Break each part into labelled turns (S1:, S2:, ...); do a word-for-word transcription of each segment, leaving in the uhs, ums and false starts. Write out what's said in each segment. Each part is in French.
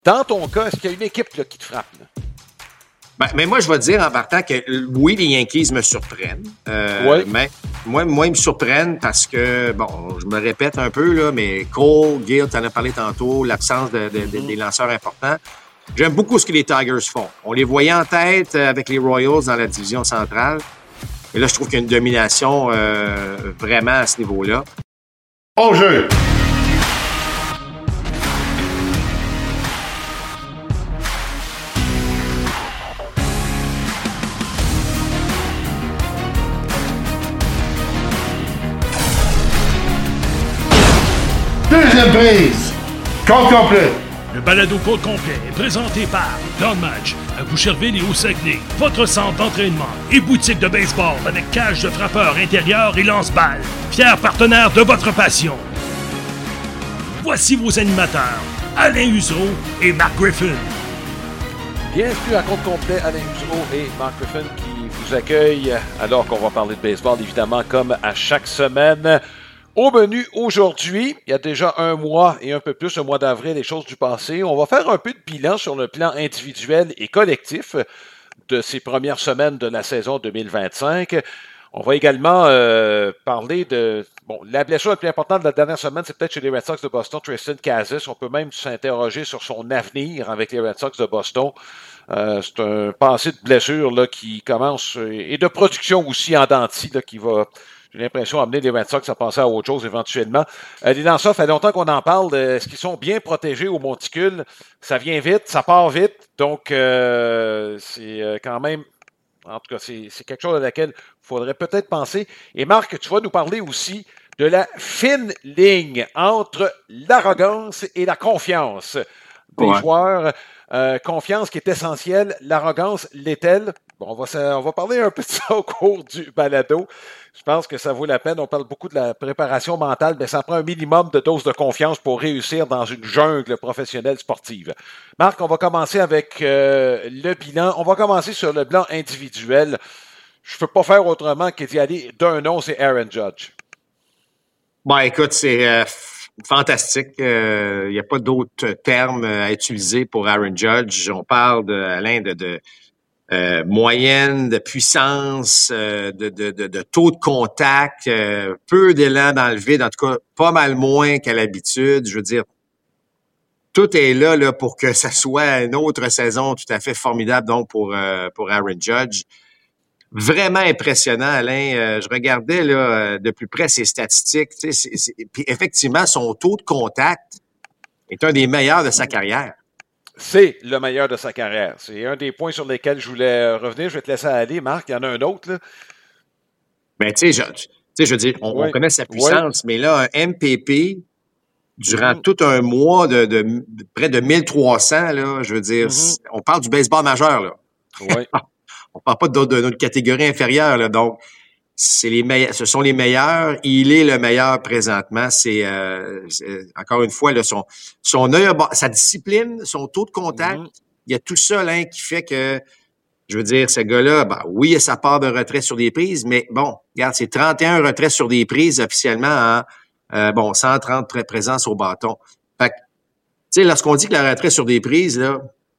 S1: Dans ton cas, est-ce qu'il y a une équipe là, qui te frappe? Là?
S2: Ben, mais moi, je vais te dire en partant que oui, les Yankees me surprennent. Euh,
S1: oui.
S2: Mais moi, moi, ils me surprennent parce que, bon, je me répète un peu, là, mais Cole, Gill, tu en as parlé tantôt, l'absence de, de, de, mm-hmm. des lanceurs importants. J'aime beaucoup ce que les Tigers font. On les voyait en tête avec les Royals dans la division centrale. Mais là, je trouve qu'il y a une domination euh, vraiment à ce niveau-là.
S3: Au jeu! Deuxième prise! Compte complet!
S4: Le balado Côte complet est présenté par Don Match, à Boucherville et au Saguenay, votre centre d'entraînement et boutique de baseball avec cage de frappeur intérieur et lance-balles. Fier partenaire de votre passion. Voici vos animateurs, Alain Husereau et Mark Griffin.
S1: Bienvenue à Côte complet, Alain Husereau et Mark Griffin qui vous accueillent alors qu'on va parler de baseball, évidemment, comme à chaque semaine. Au menu aujourd'hui, il y a déjà un mois et un peu plus, un mois d'avril, les choses du passé. On va faire un peu de bilan sur le plan individuel et collectif de ces premières semaines de la saison deux mille vingt-cinq. On va également euh, parler de... Bon, la blessure la plus importante de la dernière semaine, c'est peut-être chez les Red Sox de Boston, Tristan Casas. On peut même s'interroger sur son avenir avec les Red Sox de Boston. Euh, c'est un passé de blessure là, qui commence, et de production aussi en dents de scie, là, qui va... J'ai l'impression d'amener les Red Sox à penser à autre chose éventuellement. Euh, les lanceurs, ça fait longtemps qu'on en parle. Euh, est-ce qu'ils sont bien protégés au monticule? Ça vient vite, ça part vite. Donc, euh, c'est euh, quand même... En tout cas, c'est, c'est quelque chose à laquelle il faudrait peut-être penser. Et Marc, tu vas nous parler aussi de la fine ligne entre l'arrogance et la confiance des ouais. joueurs. Euh, confiance qui est essentielle. L'arrogance l'est-elle? Bon, on va, on va parler un peu de ça au cours du balado. Je pense que ça vaut la peine. On parle beaucoup de la préparation mentale, mais ça prend un minimum de dose de confiance pour réussir dans une jungle professionnelle sportive. Marc, on va commencer avec euh, le bilan. On va commencer sur le plan individuel. Je ne peux pas faire autrement que d'y aller d'un nom, c'est Aaron Judge.
S2: Bon, écoute, c'est euh, fantastique. Il euh, n'y a pas d'autres termes à utiliser pour Aaron Judge. On parle de, Alain, de... de Euh, moyenne de puissance, euh, de, de, de, de taux de contact, euh, peu d'élan dans le vide, en tout cas pas mal moins qu'à l'habitude. Je veux dire, tout est là, là pour que ça soit une autre saison tout à fait formidable donc pour euh, pour Aaron Judge. Vraiment impressionnant, Alain. Euh, je regardais là de plus près ses statistiques. Tu sais, c'est, c'est, puis effectivement, son taux de contact est un des meilleurs de sa carrière.
S1: C'est le meilleur de sa carrière. C'est un des points sur lesquels je voulais revenir. Je vais te laisser aller, Marc. Il y en a un autre, là.
S2: Ben, tu sais, je, tu sais, je veux dire, on, oui. on connaît sa puissance, oui. mais là, un M P P, durant mm-hmm. tout un mois de, de, de près de mille trois cents, là, je veux dire, mm-hmm. on parle du baseball majeur, là.
S1: Oui.
S2: On parle pas d'autres, d'une catégorie inférieure, là. Donc, c'est les meilleurs, ce sont les meilleurs. Il est le meilleur présentement. C'est, euh, c'est encore une fois là, son son œil, sa discipline, son taux de contact. Mm-hmm. Il y a tout ça là qui fait que, je veux dire, ce gars-là, ben oui, il a sa part de retrait sur des prises, mais bon, regarde, c'est trente et un retraits sur des prises officiellement en euh, bon cent trente présences au bâton. Fait que, tu sais, lorsqu'on dit que la retrait sur des prises là,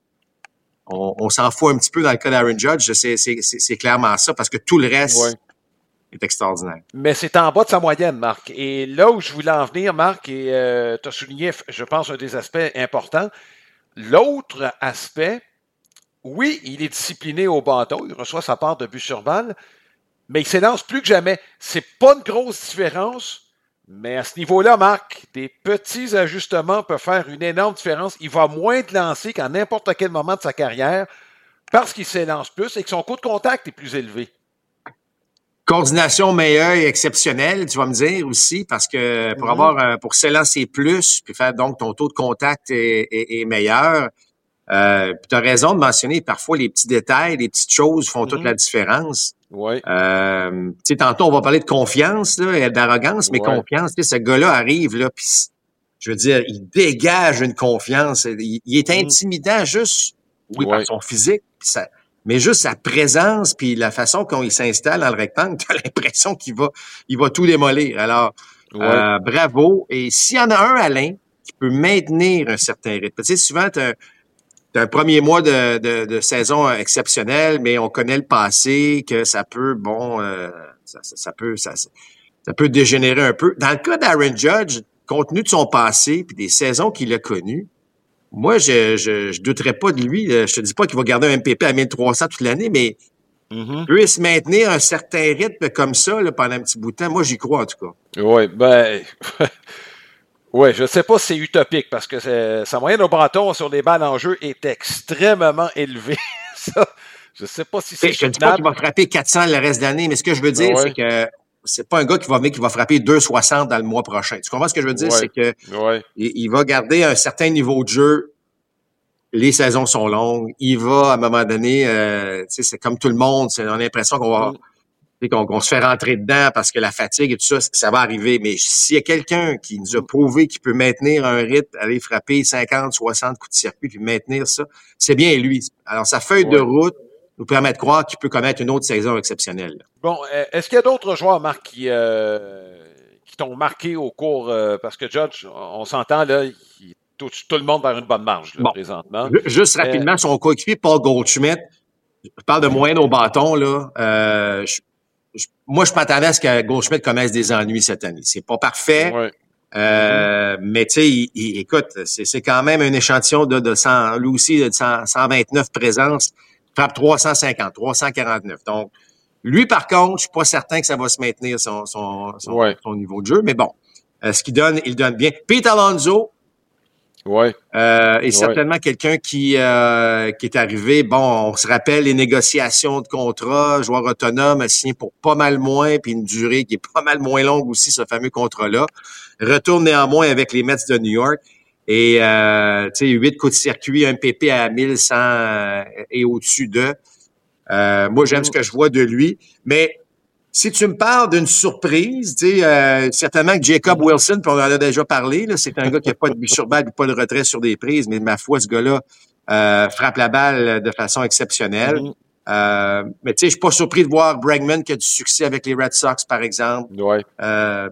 S2: on, on s'en fout un petit peu dans le cas d'Aaron Judge. C'est c'est c'est, c'est clairement ça parce que tout le reste. Ouais. est extraordinaire.
S1: Mais c'est en bas de sa moyenne, Marc. Et là où je voulais en venir, Marc, et euh, tu as souligné, je pense, un des aspects importants. L'autre aspect, oui, il est discipliné au bâton, il reçoit sa part de but sur balle, mais il s'élance plus que jamais. C'est pas une grosse différence, mais à ce niveau-là, Marc, des petits ajustements peuvent faire une énorme différence. Il va moins de lancer qu'à n'importe quel moment de sa carrière parce qu'il s'élance plus et que son coût de contact est plus élevé.
S2: Coordination meilleure et exceptionnelle, tu vas me dire aussi, parce que pour mmh. avoir un, pour s'élancer plus, puis faire donc ton taux de contact est, est, est meilleur. Euh, puis tu as raison de mentionner parfois les petits détails, les petites choses font mmh. toute la différence.
S1: Ouais.
S2: Euh, tu sais, tantôt on va parler de confiance là, et d'arrogance, mais ouais. confiance, tu sais, ce gars-là arrive là, puis je veux dire, il dégage une confiance. Il, il est intimidant mmh. juste, oui, ouais. par son physique, puis ça. Mais juste sa présence puis la façon qu'on il s'installe dans le rectangle, tu as l'impression qu'il va il va tout démolir. Alors, ouais. euh, bravo. Et s'il y en a un, Alain, qui peut maintenir un certain rythme. Tu sais, souvent, tu as un premier mois de, de, de saison exceptionnel, mais on connaît le passé, que ça peut, bon, euh, ça, ça, ça peut, ça, ça peut dégénérer un peu. Dans le cas d'Aaron Judge, compte tenu de son passé puis des saisons qu'il a connues, moi, je, je, je douterais pas de lui. Je te dis pas qu'il va garder un M P P à mille trois cents toute l'année, mais mm-hmm. il peut se maintenir un certain rythme comme ça là, pendant un petit bout de temps. Moi, j'y crois, en tout cas.
S1: Oui, ben... Oui, je ne sais pas si c'est utopique parce que c'est, sa moyenne au bâton sur les balles en jeu est extrêmement élevée. Ça, je ne sais pas si c'est.
S2: Je ne dis pas qu'il va frapper quatre cents le reste de l'année, mais ce que je veux dire, ouais. c'est que c'est pas un gars qui va venir qui va frapper deux soixante dans le mois prochain. Tu comprends ce que je veux dire?
S1: Ouais.
S2: C'est que
S1: ouais.
S2: il, il va garder un certain niveau de jeu. Les saisons sont longues. Il va, à un moment donné, euh, tu sais, c'est comme tout le monde. C'est, on a l'impression qu'on va. Mm. Qu'on, qu'on se fait rentrer dedans parce que la fatigue et tout ça, ça va arriver. Mais s'il y a quelqu'un qui nous a prouvé qu'il peut maintenir un rythme, aller frapper cinquante, soixante coups de circuit puis maintenir ça, c'est bien lui. Alors, sa feuille ouais. de route nous permet de croire qu'il peut connaître une autre saison exceptionnelle.
S1: Bon, est-ce qu'il y a d'autres joueurs, Marc, qui, euh, qui t'ont marqué au cours, euh, parce que Judge, on s'entend, là, il touche tout le monde vers une bonne marge, là, bon. présentement.
S2: Juste rapidement, euh, son coéquipier, Paul Goldschmidt, je parle de moyenne au bâton, là, euh, je, Je, moi, je m'attendais à ce que Goldschmidt connaisse des ennuis cette année. C'est pas parfait, ouais. euh, mm-hmm. mais tu sais, il, il, écoute, c'est, c'est quand même un échantillon de, de cent, lui aussi, de cent, cent vingt-neuf présences, frappe trois cent cinquante, trois cent quarante-neuf. Donc, lui, par contre, je suis pas certain que ça va se maintenir son, son, son, ouais. son niveau de jeu, mais bon, euh, ce qu'il donne, il donne bien. Pete Alonso,
S1: Ouais.
S2: Euh, et
S1: ouais.
S2: certainement quelqu'un qui euh, qui est arrivé, bon, on se rappelle les négociations de contrat, joueur autonome a signé pour pas mal moins, puis une durée qui est pas mal moins longue aussi, ce fameux contrat-là. Retourne néanmoins avec les Mets de New York et euh, tu sais, huit coups de circuit, un P P à mille cent euh, et au-dessus d'eux. Euh, moi, j'aime mmh. ce que je vois de lui, mais si tu me parles d'une surprise, tu sais, euh, certainement que Jacob Wilson, puis on en a déjà parlé, là, c'est un gars qui n'a pas de but sur balle, puis pas de retrait sur des prises, mais ma foi, ce gars-là euh, frappe la balle de façon exceptionnelle. Mm-hmm. Euh, mais tu sais, je suis pas surpris de voir Bregman qui a du succès avec les Red Sox, par exemple.
S1: Ouais.
S2: Euh,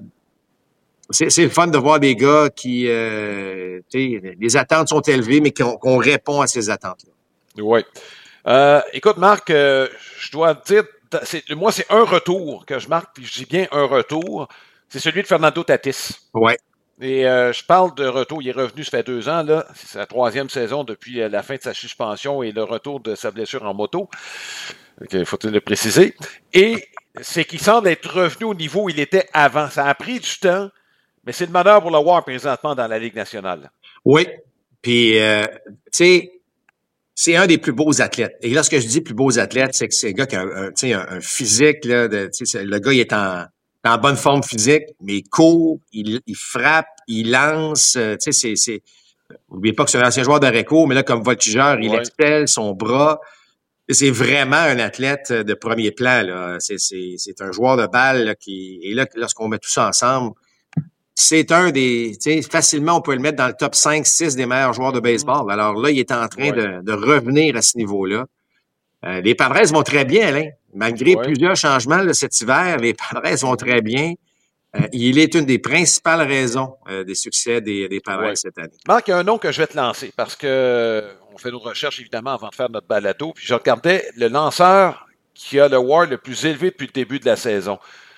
S2: c'est, c'est le fun de voir des gars qui, euh, tu sais, les attentes sont élevées, mais qu'on, qu'on répond à ces attentes-là.
S1: Oui. Euh, écoute, Marc, euh, je dois te dire, C'est, moi, c'est un retour que je marque, puis je dis bien un retour. C'est celui de Fernando Tatis.
S2: Ouais.
S1: Et euh, je parle de retour. Il est revenu, ça fait deux ans, là. C'est sa troisième saison depuis la fin de sa suspension et le retour de sa blessure en moto. Okay, faut-il le préciser. Et c'est qu'il semble être revenu au niveau où il était avant. Ça a pris du temps, mais c'est le meneur pour le voir présentement dans la Ligue nationale.
S2: Oui. Puis, euh, tu sais, c'est un des plus beaux athlètes. Et là, ce que je dis plus beaux athlètes, c'est que c'est un gars qui a un, un, un physique, là, de, le gars, il est en, en bonne forme physique, mais il court, il, il frappe, il lance. Tu sais, c'est, c'est, n'oubliez pas que c'est un ancien joueur de réco, mais là, comme voltigeur, il ouais. excelle son bras. C'est vraiment un athlète de premier plan, là. C'est, c'est, c'est un joueur de balle, là, qui, et là, lorsqu'on met tout ça ensemble, c'est un des, tu sais, facilement, on peut le mettre dans le top cinq six des meilleurs joueurs de baseball. Alors là, il est en train ouais. de, de revenir à ce niveau-là. Euh, les Padres vont très bien, Alain. Malgré ouais. plusieurs changements là, cet hiver, les Padres vont très bien. Euh, il est une des principales raisons euh, des succès des, des Padres ouais. cette année.
S1: Marc, il y a un nom que je vais te lancer parce que on fait nos recherches, évidemment, avant de faire notre balado. Puis je regardais le lanceur qui a le W A R le plus élevé depuis le début de la saison.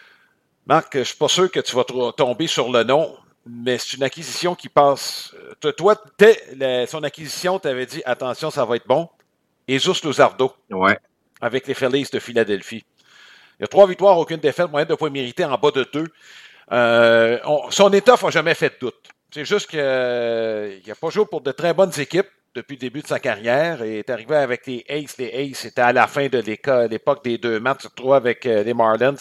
S1: Marc, je suis pas sûr que tu vas t- tomber sur le nom, mais c'est une acquisition qui passe. Toi, t'es, la, son acquisition, tu avais dit, attention, ça va être bon. Jesus Luzardo.
S2: Ouais.
S1: Avec les Phillies de Philadelphie. Il y a trois victoires, aucune défaite, moyenne de points mérités en bas de deux. Euh, on, son étoffe n'a jamais fait de doute. C'est juste qu'il euh, n'a pas joué pour de très bonnes équipes depuis le début de sa carrière. Il est arrivé avec les Aces. Les Aces, c'était à la fin de l'époque des deux matchs, se retrouvait avec euh, les Marlins.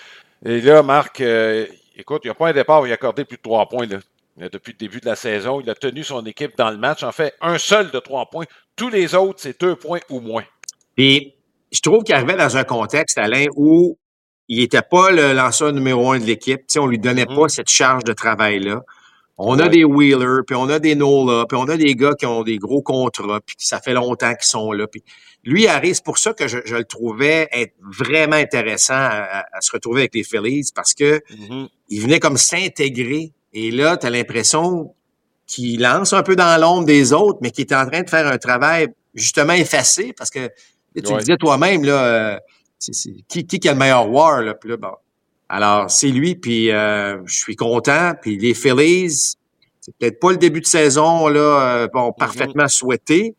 S1: Et là, Marc, euh, écoute, il n'y a pas un départ où il a accordé plus de trois points là. Depuis le début de la saison. Il a tenu son équipe dans le match. En fait, un seul de trois points. Tous les autres, c'est deux points ou moins.
S2: Puis, je trouve qu'il arrivait dans un contexte, Alain, où il n'était pas le lanceur numéro un de l'équipe. Tu sais, on lui donnait mmh. pas cette charge de travail-là. On ouais. a des Wheeler, puis on a des Nola, puis on a des gars qui ont des gros contrats, puis ça fait longtemps qu'ils sont là. Puis lui arrive, c'est pour ça que je, je le trouvais être vraiment intéressant à, à se retrouver avec les Phillies, parce que mmh. il venait comme s'intégrer. Et là, tu as l'impression qui lance un peu dans l'ombre des autres, mais qui est en train de faire un travail justement effacé, parce que tu
S1: Ouais.
S2: le disais toi-même, là, euh, c'est, c'est, qui, qui a le meilleur war, là, puis là, bon. Alors, c'est lui, puis euh, je suis content, puis les Phillies, c'est peut-être pas le début de saison, là, euh, bon, parfaitement mm-hmm. souhaité,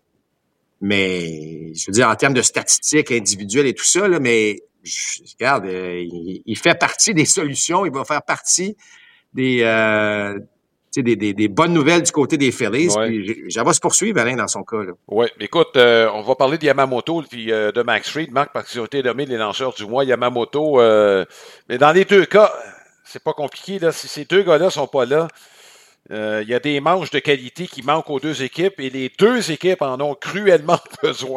S2: mais, je veux dire, en termes de statistiques individuelles et tout ça, là, mais, je, regarde, euh, il, il fait partie des solutions, il va faire partie des... Euh, Des, des, des bonnes nouvelles du côté des Phillies.
S1: Ouais.
S2: Puis j'avais se poursuivre, Alain, dans son cas.
S1: Oui, écoute, euh, on va parler de Yamamoto puis euh, de Max Fried, Marc, parce qu'ils ont été nommés les lanceurs du mois. Yamamoto, euh, mais dans les deux cas, c'est pas compliqué. Là. Si ces deux gars-là sont pas là, il euh, y a des manches de qualité qui manquent aux deux équipes et les deux équipes en ont cruellement besoin.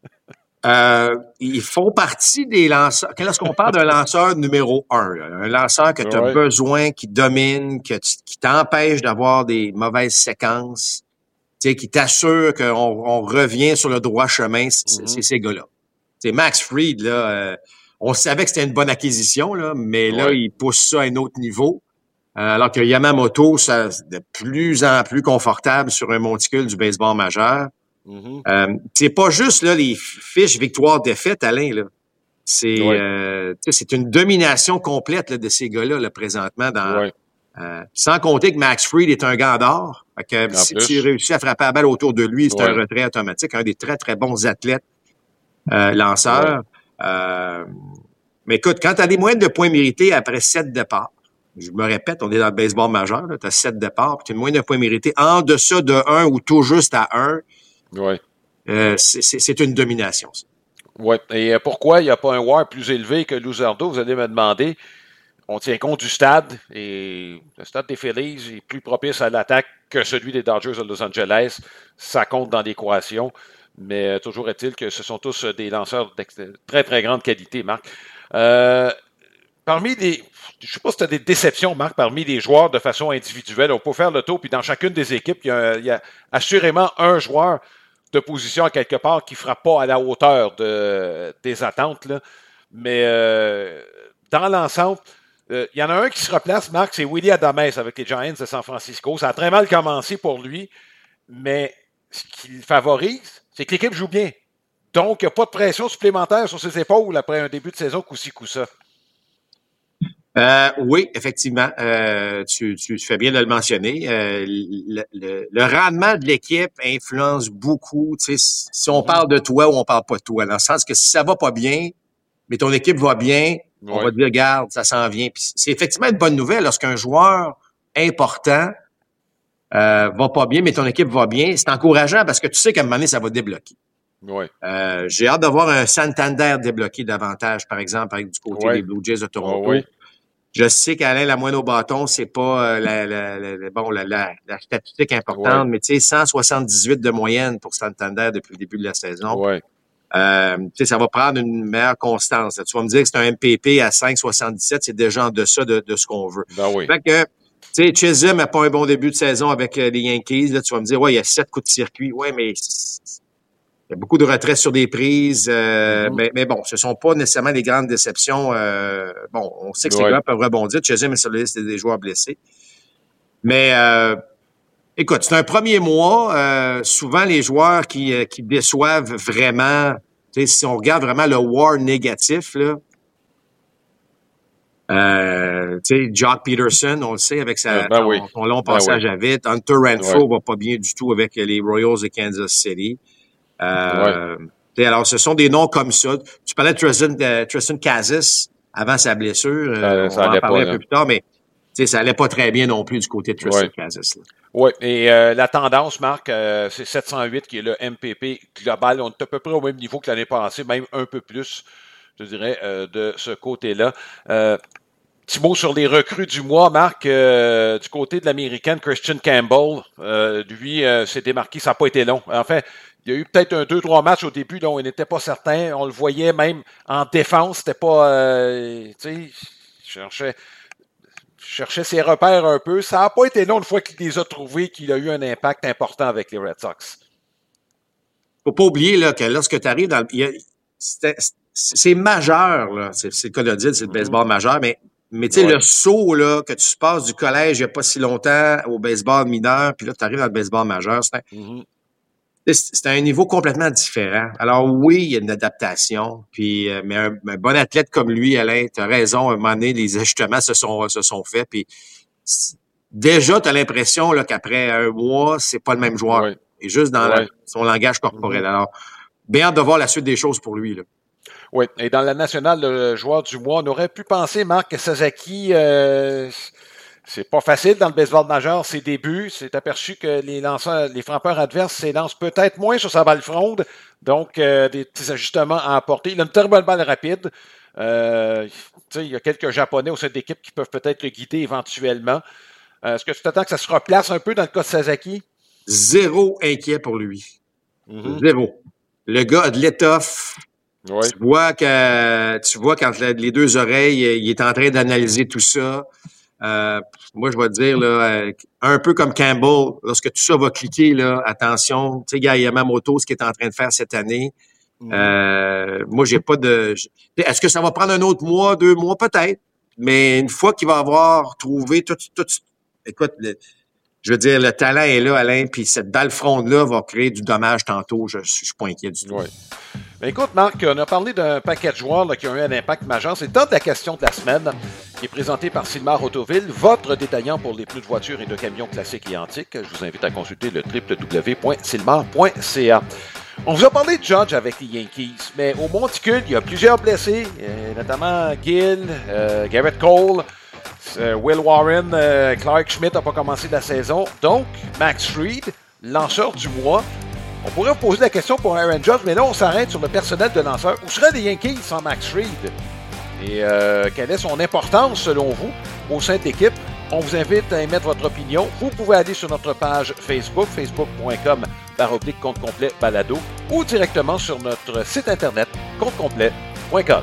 S2: Euh, ils font partie des lanceurs. Lorsqu'on parle d'un lanceur numéro un, là, un lanceur que tu as ouais. besoin, qui domine, que tu, qui t'empêche d'avoir des mauvaises séquences, qui t'assure qu'on on revient sur le droit chemin, c'est, mm-hmm. c'est ces gars-là. T'sais, Max Fried, là, euh, on savait que c'était une bonne acquisition, là, mais ouais. là, il pousse ça à un autre niveau. Euh, alors que Yamamoto, ça, c'est de plus en plus confortable sur un monticule du baseball majeur. Mm-hmm. Euh, c'est pas juste là les fiches victoire-défaite, Alain. Là. C'est, ouais. euh, c'est une domination complète là, de ces gars-là là, présentement. Dans, ouais. euh, sans compter que Max Fried est un gant d'or. Fait que, si plus. tu réussis à frapper la balle autour de lui, c'est ouais. un retrait automatique. Un des très, très bons athlètes euh, lanceurs. Ouais. Euh, mais écoute, quand tu as des moyennes de points mérités après sept départs, je me répète, on est dans le baseball majeur, tu as sept départs, puis tu as une moyenne de points mérités en deçà de un ou tout juste à un.
S1: Ouais.
S2: Euh, c'est, c'est, c'est une domination, ça.
S1: Oui. Et pourquoi il n'y a pas un W A R plus élevé que Luzardo? Vous allez me demander. On tient compte du stade et le stade des Phillies est plus propice à l'attaque que celui des Dodgers de Los Angeles. Ça compte dans l'équation. Mais toujours est-il que ce sont tous des lanceurs de très, très grande qualité, Marc. Euh, parmi les... Je ne sais pas si tu as des déceptions, Marc, parmi les joueurs de façon individuelle. On peut faire le tour, puis dans chacune des équipes, il y a, il y a assurément un joueur de position à quelque part qui ne frappe pas à la hauteur de, des attentes. Là. Mais euh, dans l'ensemble, euh, il y en a un qui se replace, Marc, c'est Willy Adames avec les Giants de San Francisco. Ça a très mal commencé pour lui, mais ce qui le favorise, c'est que l'équipe joue bien. Donc, il n'y a pas de pression supplémentaire sur ses épaules après un début de saison coup-ci, coup-ça.
S2: Euh, oui, effectivement, euh, tu, tu fais bien de le mentionner. Euh, le, le, le rendement de l'équipe influence beaucoup. Tu sais, si on parle de toi ou on parle pas de toi, dans le sens que si ça va pas bien, mais ton équipe va bien, ouais. on va te dire, regarde, ça s'en vient. Puis c'est effectivement une bonne nouvelle lorsqu'un joueur important euh, va pas bien, mais ton équipe va bien. C'est encourageant parce que tu sais qu'à un moment donné, ça va débloquer.
S1: Ouais.
S2: Euh, j'ai hâte de voir un Santander débloquer davantage, par exemple, avec du côté ouais. des Blue Jays de Toronto.
S1: Oh, oui.
S2: Je sais qu'Alain, la moyenne au bâton, c'est pas euh, la, la, la, bon, la, la, la statistique importante, ouais. mais tu sais, cent soixante-dix-huit de moyenne pour Santander depuis le début de la saison.
S1: Ouais.
S2: Euh, tu sais, ça va prendre une meilleure constance. Là. Tu vas me dire que c'est un M P P à cinq soixante-dix-sept, c'est déjà en deçà de, de ce qu'on veut.
S1: Ben oui.
S2: Fait que, tu sais, Chisholm n'a pas un bon début de saison avec euh, les Yankees. Là, tu vas me dire, ouais, il y a sept coups de circuit. Ouais, mais il y a beaucoup de retraits sur des prises, euh, mm-hmm. mais, mais bon, ce ne sont pas nécessairement des grandes déceptions. Euh, bon, on sait que ouais. ces gars peuvent rebondir. Chez eux, mais sur la liste des joueurs blessés. Mais euh, écoute, c'est un premier mois. Euh, souvent, les joueurs qui, euh, qui déçoivent vraiment, si on regarde vraiment le W A R négatif, là, euh, tu sais, Jock Peterson, on le sait, avec sa,
S1: ben
S2: son,
S1: oui.
S2: son long passage ben oui. à vite. Hunter Renfroe ouais. va pas bien du tout avec les Royals de Kansas City. Euh, ouais. Alors, ce sont des noms comme ça. Tu parlais de Tristan, de Tristan Casas avant sa blessure. Euh, ça, ça on va en parler pas, un peu plus tard, mais ça allait pas très bien non plus du côté de Tristan ouais. Casas.
S1: Oui, et euh, la tendance, Marc, euh, c'est sept cent huit qui est le M P P global. On est à peu près au même niveau que l'année passée, même un peu plus, je dirais, euh, de ce côté-là. Euh, Petit mot sur les recrues du mois, Marc, euh, du côté de l'Américaine, Christian Campbell, euh, lui, euh, s'est démarqué, ça n'a pas été long. Enfin, il y a eu peut-être un deux, trois matchs au début, là, où on n'était pas certain. On le voyait même en défense, c'était pas, euh, tu sais, cherchait, cherchait ses repères un peu. Ça n'a pas été long une fois qu'il les a trouvés, qu'il a eu un impact important avec les Red Sox.
S2: Faut pas oublier, là, que lorsque tu arrives dans le, il y a, c'était, c'est majeur, là. C'est, c'est le cas de dire, c'est le baseball mm-hmm. majeur, mais Mais tu sais,
S1: Ouais.
S2: le saut là, que tu passes du collège il n'y a pas si longtemps au baseball mineur, puis là, tu arrives dans le baseball majeur, c'est un,
S1: Mm-hmm.
S2: c'est un niveau complètement différent. Alors oui, il y a une adaptation, puis euh, mais un, un bon athlète comme lui, Alain, tu as raison, à un moment donné, les ajustements se sont, se sont faits, puis déjà, tu as l'impression là, qu'après un mois, c'est pas le même joueur.
S1: Ouais.
S2: Et juste dans
S1: Ouais.
S2: la, son langage corporel.
S1: Mm-hmm.
S2: Alors, bien hâte de voir la suite des choses pour lui, là.
S1: Oui, et dans la nationale, le joueur du mois, on aurait pu penser, Marc, que Sasaki, euh, c'est pas facile dans le baseball majeur, ses débuts. C'est aperçu que les lanceurs, les frappeurs adverses s'élancent peut-être moins sur sa balle fronde, donc euh, des petits ajustements à apporter. Il a une très bonne balle rapide. Euh, il y a quelques Japonais au sein de l'équipe qui peuvent peut-être le guider éventuellement. Euh, est-ce que tu t'attends que ça se replace un peu dans le cas de Sasaki?
S2: Zéro inquiet pour lui.
S1: Mm-hmm.
S2: Zéro. Le gars a de l'étoffe.
S1: Oui.
S2: Tu vois que tu vois quand les deux oreilles, il est en train d'analyser tout ça. Euh, moi, je vais te dire là, un peu comme Campbell, lorsque tout ça va cliquer, là, attention, tu sais, gars, Yamamoto, ce qu'il est en train de faire cette année. Mm-hmm. Euh, moi, j'ai pas de. Est-ce que ça va prendre un autre mois, deux mois, peut-être? Mais une fois qu'il va avoir trouvé tout, tout, écoute, le, je veux dire, le talent est là, Alain, puis cette balle fronde-là va créer du dommage tantôt. Je, je suis pas inquiet du tout.
S1: Oui. Mais écoute, Marc, on a parlé d'un paquet de joueurs là, qui ont eu un impact majeur. C'est le temps de la question de la semaine, qui est présentée par Sylmar Autoville, votre détaillant pour les pneus de voitures et de camions classiques et antiques. Je vous invite à consulter le w w w point sylmar point c a. On vous a parlé de Judge avec les Yankees, mais au Monticule, il y a plusieurs blessés, euh, notamment Gill, euh, Garrett Cole, euh, Will Warren, euh, Clark Schmidt n'a pas commencé la saison. Donc, Max Fried, lanceur du mois. On pourrait vous poser la question pour Aaron Judge, mais là, on s'arrête sur le personnel de lanceur. Où seraient les Yankees sans Max Fried? Et euh, quelle est son importance, selon vous, au sein de l'équipe? On vous invite à émettre votre opinion. Vous pouvez aller sur notre page Facebook, facebook point com barre oblique compte complet balado, ou directement sur notre site internet, compte complet point com.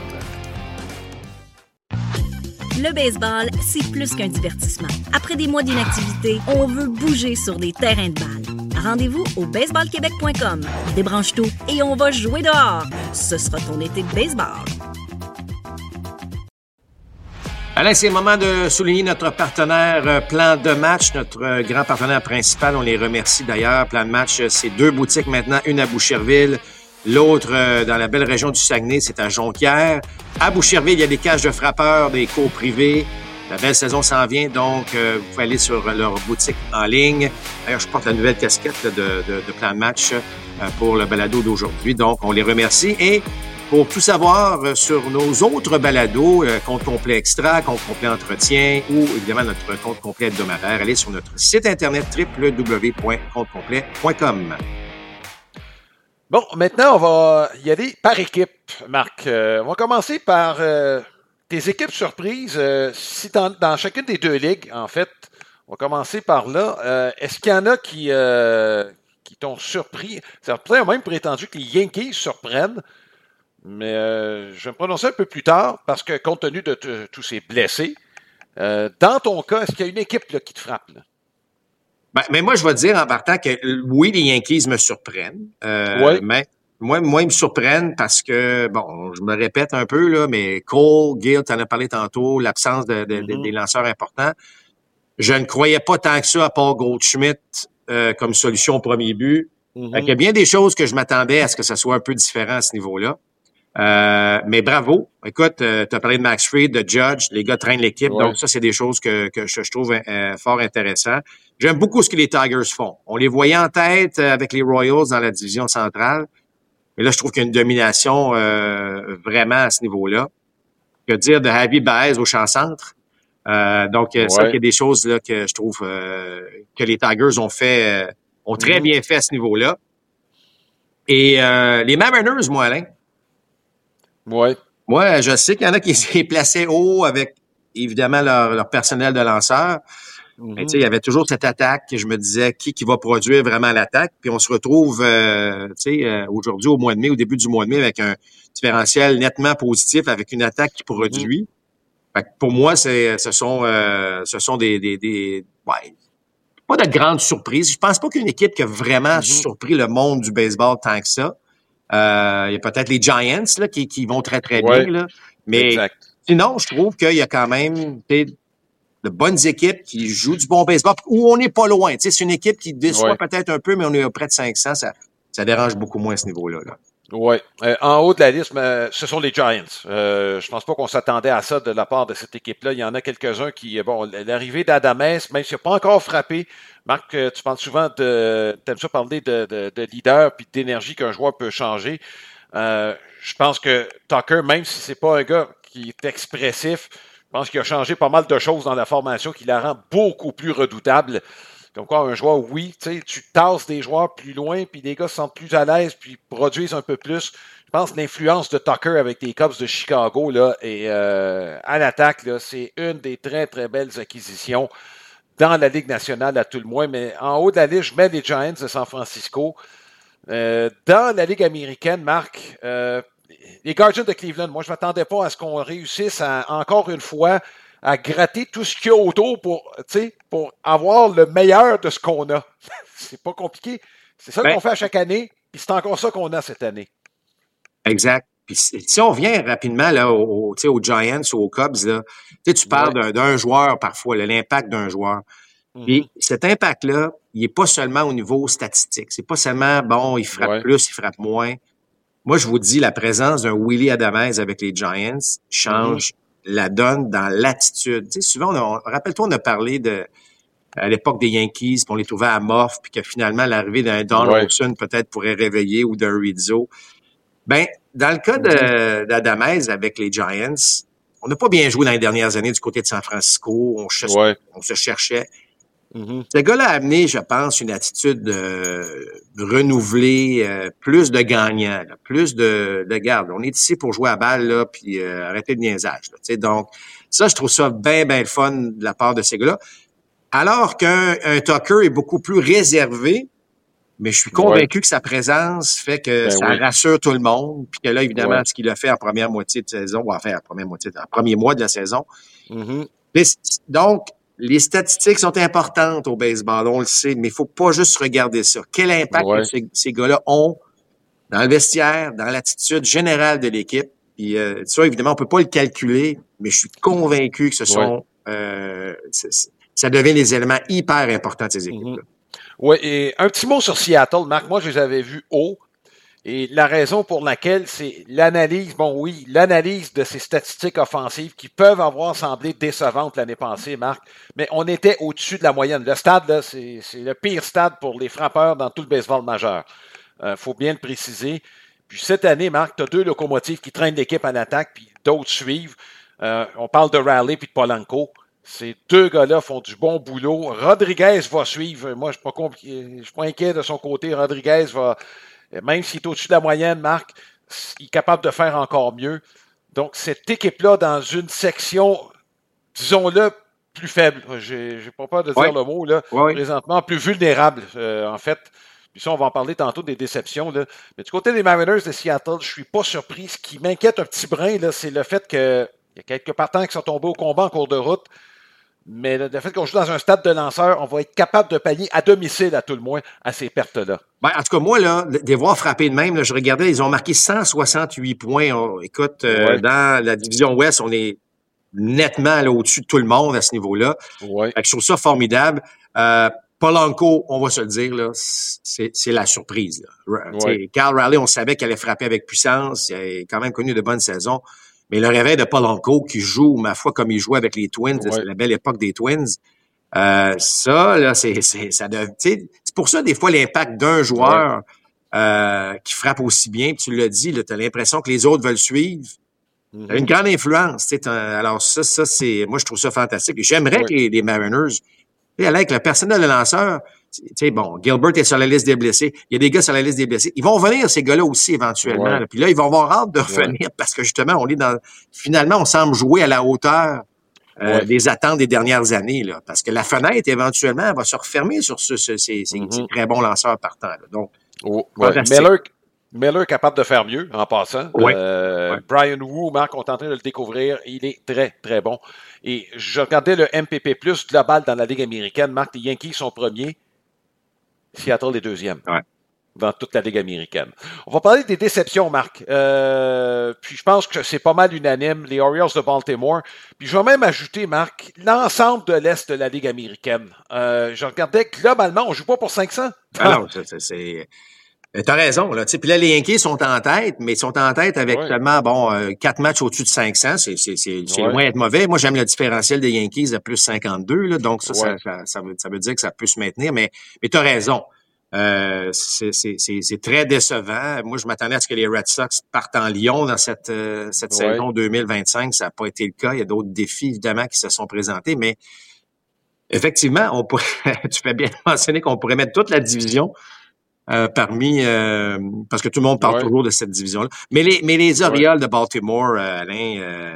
S5: Le baseball, c'est plus qu'un divertissement. Après des mois d'inactivité, on veut bouger sur des terrains de balle. Rendez-vous au baseball québec point com. Débranche tout et on va jouer dehors. Ce sera ton été de baseball.
S2: Alain, c'est le moment de souligner notre partenaire Plan de Match, notre grand partenaire principal. On les remercie d'ailleurs. Plan de Match, c'est deux boutiques maintenant, une à Boucherville, l'autre dans la belle région du Saguenay, c'est à Jonquière. À Boucherville, il y a des cages de frappeurs, des cours privés. La belle saison s'en vient, donc euh, vous pouvez aller sur leur boutique en ligne. D'ailleurs, je porte la nouvelle casquette là, de, de, de Plan de Match euh, pour le balado d'aujourd'hui. Donc, on les remercie. Et pour tout savoir euh, sur nos autres balados, euh, compte complet extra, compte complet entretien ou évidemment notre compte complet hebdomadaire, allez sur notre site internet w w w point compte complet point com.
S1: Bon, maintenant, on va y aller par équipe, Marc. Euh, on va commencer par euh, tes équipes surprises. Euh, si dans, dans chacune des deux ligues, en fait, on va commencer par là. Euh, est-ce qu'il y en a qui, euh, qui t'ont surpris? Certains ont même prétendu que les Yankees surprennent, mais euh, je vais me prononcer un peu plus tard parce que compte tenu de t- tous ces blessés, euh, dans ton cas, est-ce qu'il y a une équipe là, qui te frappe? Là?
S2: Ben, mais moi, je vais dire en partant que oui, les Yankees me surprennent. Euh,
S1: ouais.
S2: Mais moi, moi, ils me surprennent parce que, bon, je me répète un peu, là, mais Cole, Gill, tu en as parlé tantôt, l'absence de, de, mm-hmm. de, des lanceurs importants. Je ne croyais pas tant que ça à Paul Goldschmidt euh, comme solution au premier but. Mm-hmm. Il y a bien des choses que je m'attendais à ce que ça soit un peu différent à ce niveau-là. Euh, mais bravo. Écoute, euh, tu as parlé de Max Fried, de Judge, les gars traînent l'équipe. Ouais. Donc ça, c'est des choses que, que je, je trouve euh, fort intéressant. J'aime beaucoup ce que les Tigers font. On les voyait en tête avec les Royals dans la division centrale. Mais là, je trouve qu'il y a une domination euh, vraiment à ce niveau-là. Que dire de Javi Baez au champ-centre? Euh, donc, ouais. ça, il y a des choses là que je trouve euh, que les Tigers ont fait, euh, ont très mm-hmm. bien fait à ce niveau-là. Et euh, les Mariners, moi, Alain.
S1: Ouais.
S2: Moi, je sais qu'il y en a qui s'est placé haut avec, évidemment, leur, leur personnel de lanceurs. Mm-hmm. Mais tu sais, il y avait toujours cette attaque que je me disais qui qui va produire vraiment l'attaque. Puis on se retrouve, euh, tu sais, euh, aujourd'hui au mois de mai, au début du mois de mai, avec un différentiel nettement positif, avec une attaque qui produit. Mm-hmm. Fait que pour moi, c'est, ce sont, euh, ce sont des, des, des, ouais, pas de grandes surprises. Je pense pas qu'une équipe qui a vraiment mm-hmm. surpris le monde du baseball tant que ça. Euh, il y a peut-être les Giants là qui, qui vont très très
S1: ouais,
S2: bien là, mais
S1: exact.
S2: Sinon, je trouve qu'il y a quand même de bonnes équipes qui jouent du bon baseball, où on n'est pas loin. C'est une équipe qui déçoit ouais. peut-être un peu, mais on est à près de cinq cents. Ça, ça dérange beaucoup moins à ce niveau-là. Là.
S1: Oui. Euh, en haut de la liste, mais ce sont les Giants. Euh, je pense pas qu'on s'attendait à ça de la part de cette équipe-là. Il y en a quelques-uns qui, bon, l'arrivée d'Adamez, même s'il n'a pas encore frappé, Marc, tu parles souvent de, t'aimes ça parler de, de, de leader puis d'énergie qu'un joueur peut changer. Euh, je pense que Tucker, même si c'est pas un gars qui est expressif, je pense qu'il a changé pas mal de choses dans la formation qui la rend beaucoup plus redoutable. Comme quoi, un joueur, oui, tu sais, tu tasses des joueurs plus loin, puis les gars se sentent plus à l'aise, puis produisent un peu plus. Je pense que l'influence de Tucker avec les Cubs de Chicago, là, et euh, à l'attaque, là, c'est une des très, très belles acquisitions dans la Ligue nationale, à tout le moins. Mais en haut de la liste, je mets les Giants de San Francisco. Euh, dans la Ligue américaine, Marc, euh, les Guardians de Cleveland, moi, je ne m'attendais pas à ce qu'on réussisse à, encore une fois, à gratter tout ce qu'il y a autour pour, pour avoir le meilleur de ce qu'on a. C'est pas compliqué. C'est ça ben, qu'on fait à chaque année, puis c'est encore ça qu'on a cette année.
S2: Exact. Puis si on revient rapidement là, au, aux Giants ou aux Cubs, là, tu parles ouais. d'un, d'un joueur parfois, là, l'impact d'un joueur. Mm-hmm. Puis cet impact-là, il n'est pas seulement au niveau statistique. C'est pas seulement, bon, il frappe ouais. plus, il frappe moins. Moi, je vous dis, la présence d'un Willy Adamez avec les Giants change mm-hmm. la donne dans l'attitude. Tu sais, souvent, on a, rappelle-toi, on a parlé de à l'époque des Yankees, puis on les trouvait amorphes, puis que finalement, l'arrivée d'un Don ouais. Olson peut-être pourrait réveiller ou d'un Rizzo. Ben, dans le cas de, d'Adamez avec les Giants, on n'a pas bien joué dans les dernières années du côté de San Francisco. On, ch- ouais. on se cherchait. Mm-hmm. Ce gars-là a amené, je pense, une attitude euh, renouvelée, euh, plus de gagnant, là, plus de, de garde. On est ici pour jouer à balle, là, puis euh, arrêter de niaisage. Là, t'sais. Donc, ça, je trouve ça bien, bien le fun de la part de ces gars-là. Alors qu'un un Tucker est beaucoup plus réservé, mais je suis convaincu ouais. que sa présence fait que ben ça oui. rassure tout le monde, puis que là, évidemment, ouais. ce qu'il a fait en première moitié de saison, ou enfin, en première moitié, en premier mois de la saison. Mm-hmm. Mais, donc, les statistiques sont importantes au baseball, on le sait, mais il faut pas juste regarder ça. Quel impact ouais. ces, ces gars-là ont dans le vestiaire, dans l'attitude générale de l'équipe. Puis euh, ça, évidemment, on peut pas le calculer, mais je suis convaincu que ce sont... Ouais. Euh, c'est, c'est, ça devient des éléments hyper importants de ces équipes-là. Mm-hmm.
S1: Oui, et un petit mot sur Seattle, Marc. Moi, je les avais vus haut. Et la raison pour laquelle c'est l'analyse, bon oui, l'analyse de ces statistiques offensives qui peuvent avoir semblé décevantes l'année passée, Marc, mais on était au-dessus de la moyenne. Le stade, là, c'est, c'est le pire stade pour les frappeurs dans tout le baseball majeur. Euh, faut bien le préciser. Puis cette année, Marc, tu as deux locomotives qui traînent l'équipe en attaque, puis d'autres suivent. Euh, on parle de Raleigh puis de Polanco. Ces deux gars-là font du bon boulot. Rodriguez va suivre. Moi, je ne suis pas compliqué, je suis pas inquiet de son côté. Rodriguez va, même s'il est au-dessus de la moyenne, Marc, il est capable de faire encore mieux. Donc, cette équipe-là, dans une section, disons-le, plus faible. J'ai, j'ai pas peur de dire ouais. le mot, là. Ouais. Présentement, plus vulnérable, euh, en fait. Puis ça, on va en parler tantôt des déceptions, là. Mais du côté des Mariners de Seattle, je suis pas surpris. Ce qui m'inquiète un petit brin, là, c'est le fait que il y a quelques partants qui sont tombés au combat en cours de route. Mais le fait qu'on joue dans un stade de lanceurs, on va être capable de pallier à domicile, à tout le moins, à ces pertes-là.
S2: Ben, en tout cas, moi, là, des voir frapper de même, là, je regardais, ils ont marqué cent soixante-huit points. On, écoute, euh, ouais. dans la division Ouest, on est nettement là, au-dessus de tout le monde à ce niveau-là. Ouais. Fait que je trouve ça formidable. Euh, Polanco, on va se le dire, là, c'est, c'est la surprise. Là. Ouais. Cal Raleigh, on savait qu'elle allait frapper avec puissance. Il a quand même connu de bonnes saisons. Mais le réveil de Polanco qui joue, ma foi, comme il jouait avec les Twins, ouais. c'est la belle époque des Twins. Euh, ça, là, c'est, c'est, ça dev... c'est pour ça, des fois, l'impact d'un joueur ouais. euh, qui frappe aussi bien, tu l'as dit, tu as l'impression que les autres veulent suivre. Mm-hmm. T'as une grande influence. Alors ça, ça, c'est. Moi, je trouve ça fantastique. Et j'aimerais ouais. que les, les Mariners, avec le personnel de lanceur, tu sais, bon, Gilbert est sur la liste des blessés. Il y a des gars sur la liste des blessés. Ils vont revenir, ces gars-là aussi, éventuellement. Ouais. Là. Puis là, ils vont avoir hâte de revenir ouais. parce que, justement, on est dans... Finalement, on semble jouer à la hauteur euh, ouais. des attentes des dernières années. Là, parce que la fenêtre, éventuellement, elle va se refermer sur ce, ce, ces, ces, mm-hmm. ces très bons lanceurs partants. Là. Donc,
S1: oh, ouais. Miller, Miller capable de faire mieux, en passant.
S2: Ouais.
S1: Euh,
S2: ouais.
S1: Brian Wu, Marc, on est en train de le découvrir. Il est très, très bon. Et je regardais le M P P plus global dans la Ligue américaine. Marc, les Yankees sont premiers. Seattle est deuxième.
S2: Ouais.
S1: dans toute la Ligue américaine. On va parler des déceptions, Marc. Euh, puis je pense que c'est pas mal unanime, les Orioles de Baltimore. Puis je vais même ajouter, Marc, l'ensemble de l'Est de la Ligue américaine. Euh, je regardais, globalement, on joue pas pour cinq cents.
S2: Ah non, c'est... c'est... T'as raison, là. Puis là, les Yankees sont en tête, mais ils sont en tête avec
S1: ouais.
S2: seulement, bon, euh, quatre matchs au-dessus de cinq cents. C'est, c'est, c'est, c'est ouais. loin d'être mauvais. Moi, j'aime le différentiel des Yankees à plus cinquante-deux, là. Donc, ça, ouais. ça, ça, ça, veut, ça veut dire que ça peut se maintenir. Mais, mais t'as raison. Euh, c'est, c'est, c'est, c'est très décevant. Moi, je m'attendais à ce que les Red Sox partent en Lion dans cette, euh, cette ouais. saison deux mille vingt-cinq. Ça n'a pas été le cas. Il y a d'autres défis, évidemment, qui se sont présentés. Mais effectivement, on pourrait, tu fais bien mentionner qu'on pourrait mettre toute la division euh, parmi... Euh, parce que tout le monde parle ouais. toujours de cette division-là. Mais les, mais les Orioles ouais. de Baltimore, euh, Alain, euh,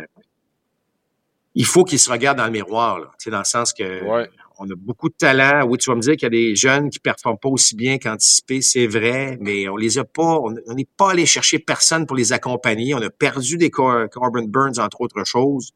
S2: il faut qu'ils se regardent dans le miroir, là. Tu sais, dans le sens que... Ouais. On a beaucoup de talent. Oui, tu vas me dire qu'il y a des jeunes qui performent pas aussi bien qu'anticipé, c'est vrai, mais on les a pas, on n'est pas allé chercher personne pour les accompagner. On a perdu des Cor- Corbin Burns, entre autres choses.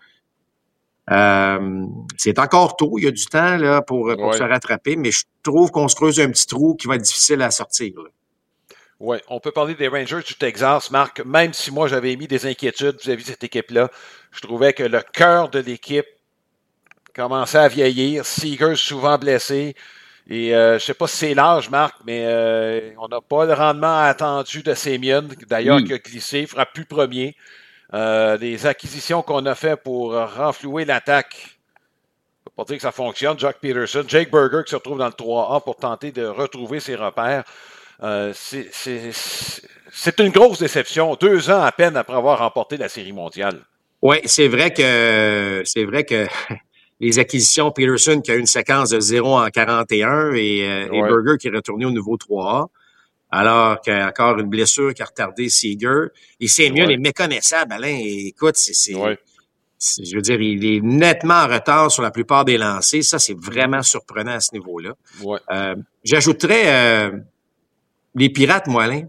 S2: Euh, c'est encore tôt, il y a du temps là pour, pour ouais. se rattraper, mais je trouve qu'on se creuse un petit trou qui va être difficile à sortir.
S1: Oui, on peut parler des Rangers du Texas, Marc, même si moi j'avais émis des inquiétudes vis-à-vis de cette équipe-là. Je trouvais que le cœur de l'équipe commençait à vieillir, Seager souvent blessé, et euh, je sais pas si c'est l'âge, Marc, mais euh, on n'a pas le rendement attendu de Semien, d'ailleurs oui. qui a glissé, fera plus premier. Euh, les acquisitions qu'on a fait pour renflouer l'attaque, je peux pas dire que ça fonctionne. Jack Peterson, Jake Burger qui se retrouve dans le trois A pour tenter de retrouver ses repères. Euh, c'est, c'est, c'est une grosse déception, deux ans à peine après avoir remporté la Série mondiale.
S2: Oui, c'est vrai que c'est vrai que les acquisitions, Peterson qui a eu une séquence de zéro en quarante et un et, euh, ouais. et Burger qui est retourné au niveau trois A, alors qu'il y a encore une blessure qui a retardé Seager. Et Semien ouais. est méconnaissable, Alain. Et écoute, c'est, c'est, ouais. c'est, je veux dire, il est nettement en retard sur la plupart des lancers. Ça, c'est vraiment surprenant à ce niveau-là.
S1: Ouais.
S2: Euh, j'ajouterais euh, les Pirates, moi, Alain.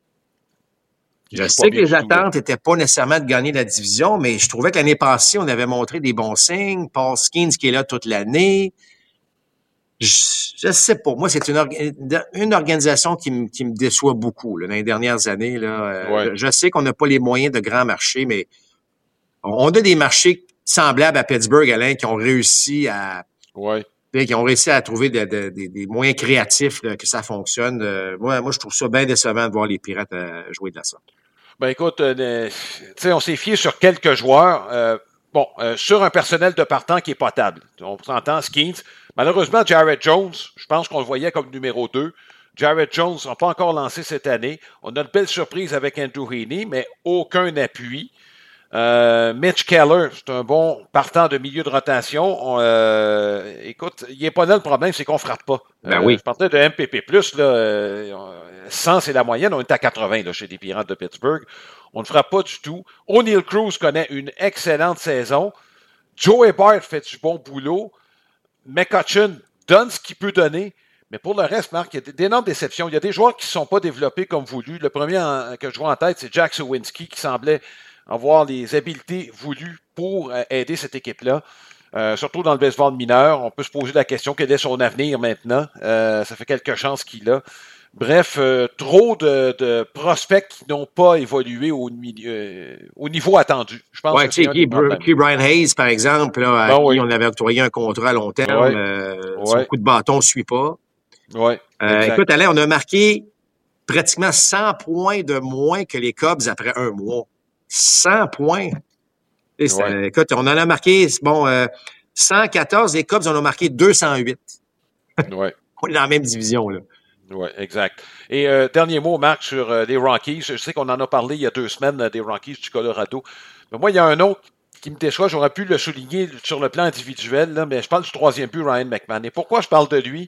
S2: Je sais que les attentes n'étaient pas nécessairement de gagner la division, mais je trouvais que l'année passée, on avait montré des bons signes. Paul Skeens qui est là toute l'année. Je ne sais pas. Moi, c'est une, orga- une organisation qui, m- qui me déçoit beaucoup là, dans les dernières années. Là. Ouais. Je, je sais qu'on n'a pas les moyens de grands marchés, mais on a des marchés semblables à Pittsburgh, Alain, qui ont réussi à...
S1: Ouais.
S2: qui ont réussi à trouver de, de, de, des moyens créatifs là, que ça fonctionne. Euh, moi, moi, je trouve ça bien décevant de voir les Pirates euh, jouer de la sorte.
S1: Ben écoute, euh, tu sais, on s'est fié sur quelques joueurs. Euh, bon, euh, sur un personnel de partant qui est potable. On s'entend, Skeens. Malheureusement, Jared Jones, je pense qu'on le voyait comme numéro deux. Jared Jones n'a pas encore lancé cette année. On a une belle surprise avec Andrew Heaney, mais aucun appui. Euh, Mitch Keller, c'est un bon partant de milieu de rotation. On, euh, écoute, il n'est pas là le problème, c'est qu'on ne frappe pas.
S2: Ben euh, oui.
S1: Je parlais de M P P plus, là, euh, cent c'est la moyenne, on est à quatre-vingts là, chez les Pirates de Pittsburgh. On ne frappe pas du tout. O'Neal Cruz connaît une excellente saison. Joey Bart fait du bon boulot. McCutcheon donne ce qu'il peut donner. Mais pour le reste, Marc, il y a d'énormes déceptions. Il y a des joueurs qui ne sont pas développés comme voulu. Le premier en, que je vois en tête, c'est Jack Suwinski qui semblait avoir les habiletés voulues pour euh, aider cette équipe-là. Euh, surtout dans le baseball mineur, on peut se poser la question quel est son avenir maintenant. Euh, ça fait quelques chances qu'il a. Bref, euh, trop de, de prospects qui n'ont pas évolué au, euh, au niveau attendu. Je pense
S2: ouais,
S1: que c'est
S2: tu sais, Key Brian Hayes, par exemple, là,
S1: ben
S2: à
S1: oui.
S2: qui on avait octroyé un contrat à long terme.
S1: Ouais.
S2: Euh,
S1: ouais.
S2: Son coup de bâton ne suit pas.
S1: Ouais,
S2: euh, écoute, Alain, on a marqué pratiquement cent points de moins que les Cubs après un mois. cent points. Et ça, ouais. Écoute, on en a marqué, bon, euh, cent quatorze, les Cubs en ont marqué deux cent huit.
S1: Ouais.
S2: On est dans la même division, là.
S1: Oui, exact. Et euh, dernier mot, Marc, sur euh, les Rockies. Je sais qu'on en a parlé il y a deux semaines euh, des Rockies du Colorado. Mais moi, il y a un autre qui me déçoit. J'aurais pu le souligner sur le plan individuel, là, mais je parle du troisième but, Ryan McMahon. Et pourquoi je parle de lui?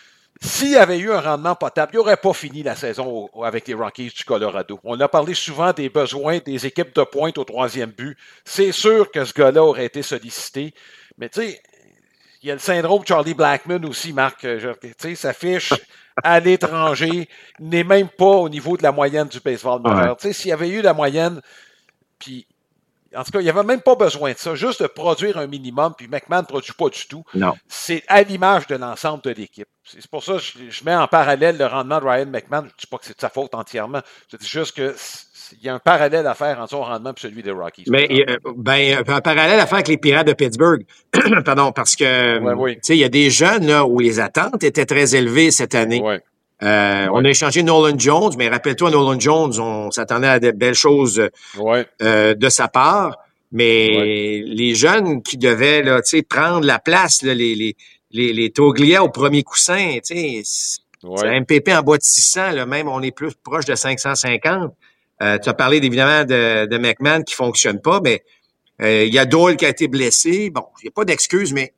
S1: S'il avait eu un rendement potable, il n'aurait pas fini la saison au, avec les Rockies du Colorado. On a parlé souvent des besoins des équipes de pointe au troisième but. C'est sûr que ce gars-là aurait été sollicité. Mais tu sais, il y a le syndrome Charlie Blackmon aussi, Marc. Tu sais, sa fiche à l'étranger n'est même pas au niveau de la moyenne du baseball majeur. Ouais. Tu sais, s'il y avait eu la moyenne, puis En tout cas, il n'y avait même pas besoin de ça, juste de produire un minimum, puis McMahon ne produit pas du tout.
S2: Non.
S1: C'est à l'image de l'ensemble de l'équipe. C'est pour ça que je, je mets en parallèle le rendement de Ryan McMahon. Je ne dis pas que c'est de sa faute entièrement. Je dis juste qu'il y a un parallèle à faire entre son rendement et celui des Rockies.
S2: Mais euh, ben, un parallèle à faire avec les Pirates de Pittsburgh. Pardon, parce que
S1: ouais, oui.
S2: il y a des jeunes là, où les attentes étaient très élevées cette année.
S1: Ouais.
S2: Euh, ouais. On a échangé Nolan Jones, mais rappelle-toi, Nolan Jones, on s'attendait à de belles choses
S1: ouais.
S2: euh, de sa part. Mais
S1: ouais.
S2: les jeunes qui devaient là, prendre la place, là, les, les, les, les Toglia au premier coussin, ouais. c'est un M P P en bas de six cents, là, même on est plus proche de cinq cent cinquante. Euh, tu as parlé évidemment de, de McMahon qui fonctionne pas, mais euh, il y a Doyle qui a été blessé. Bon, il n'y a pas d'excuse, mais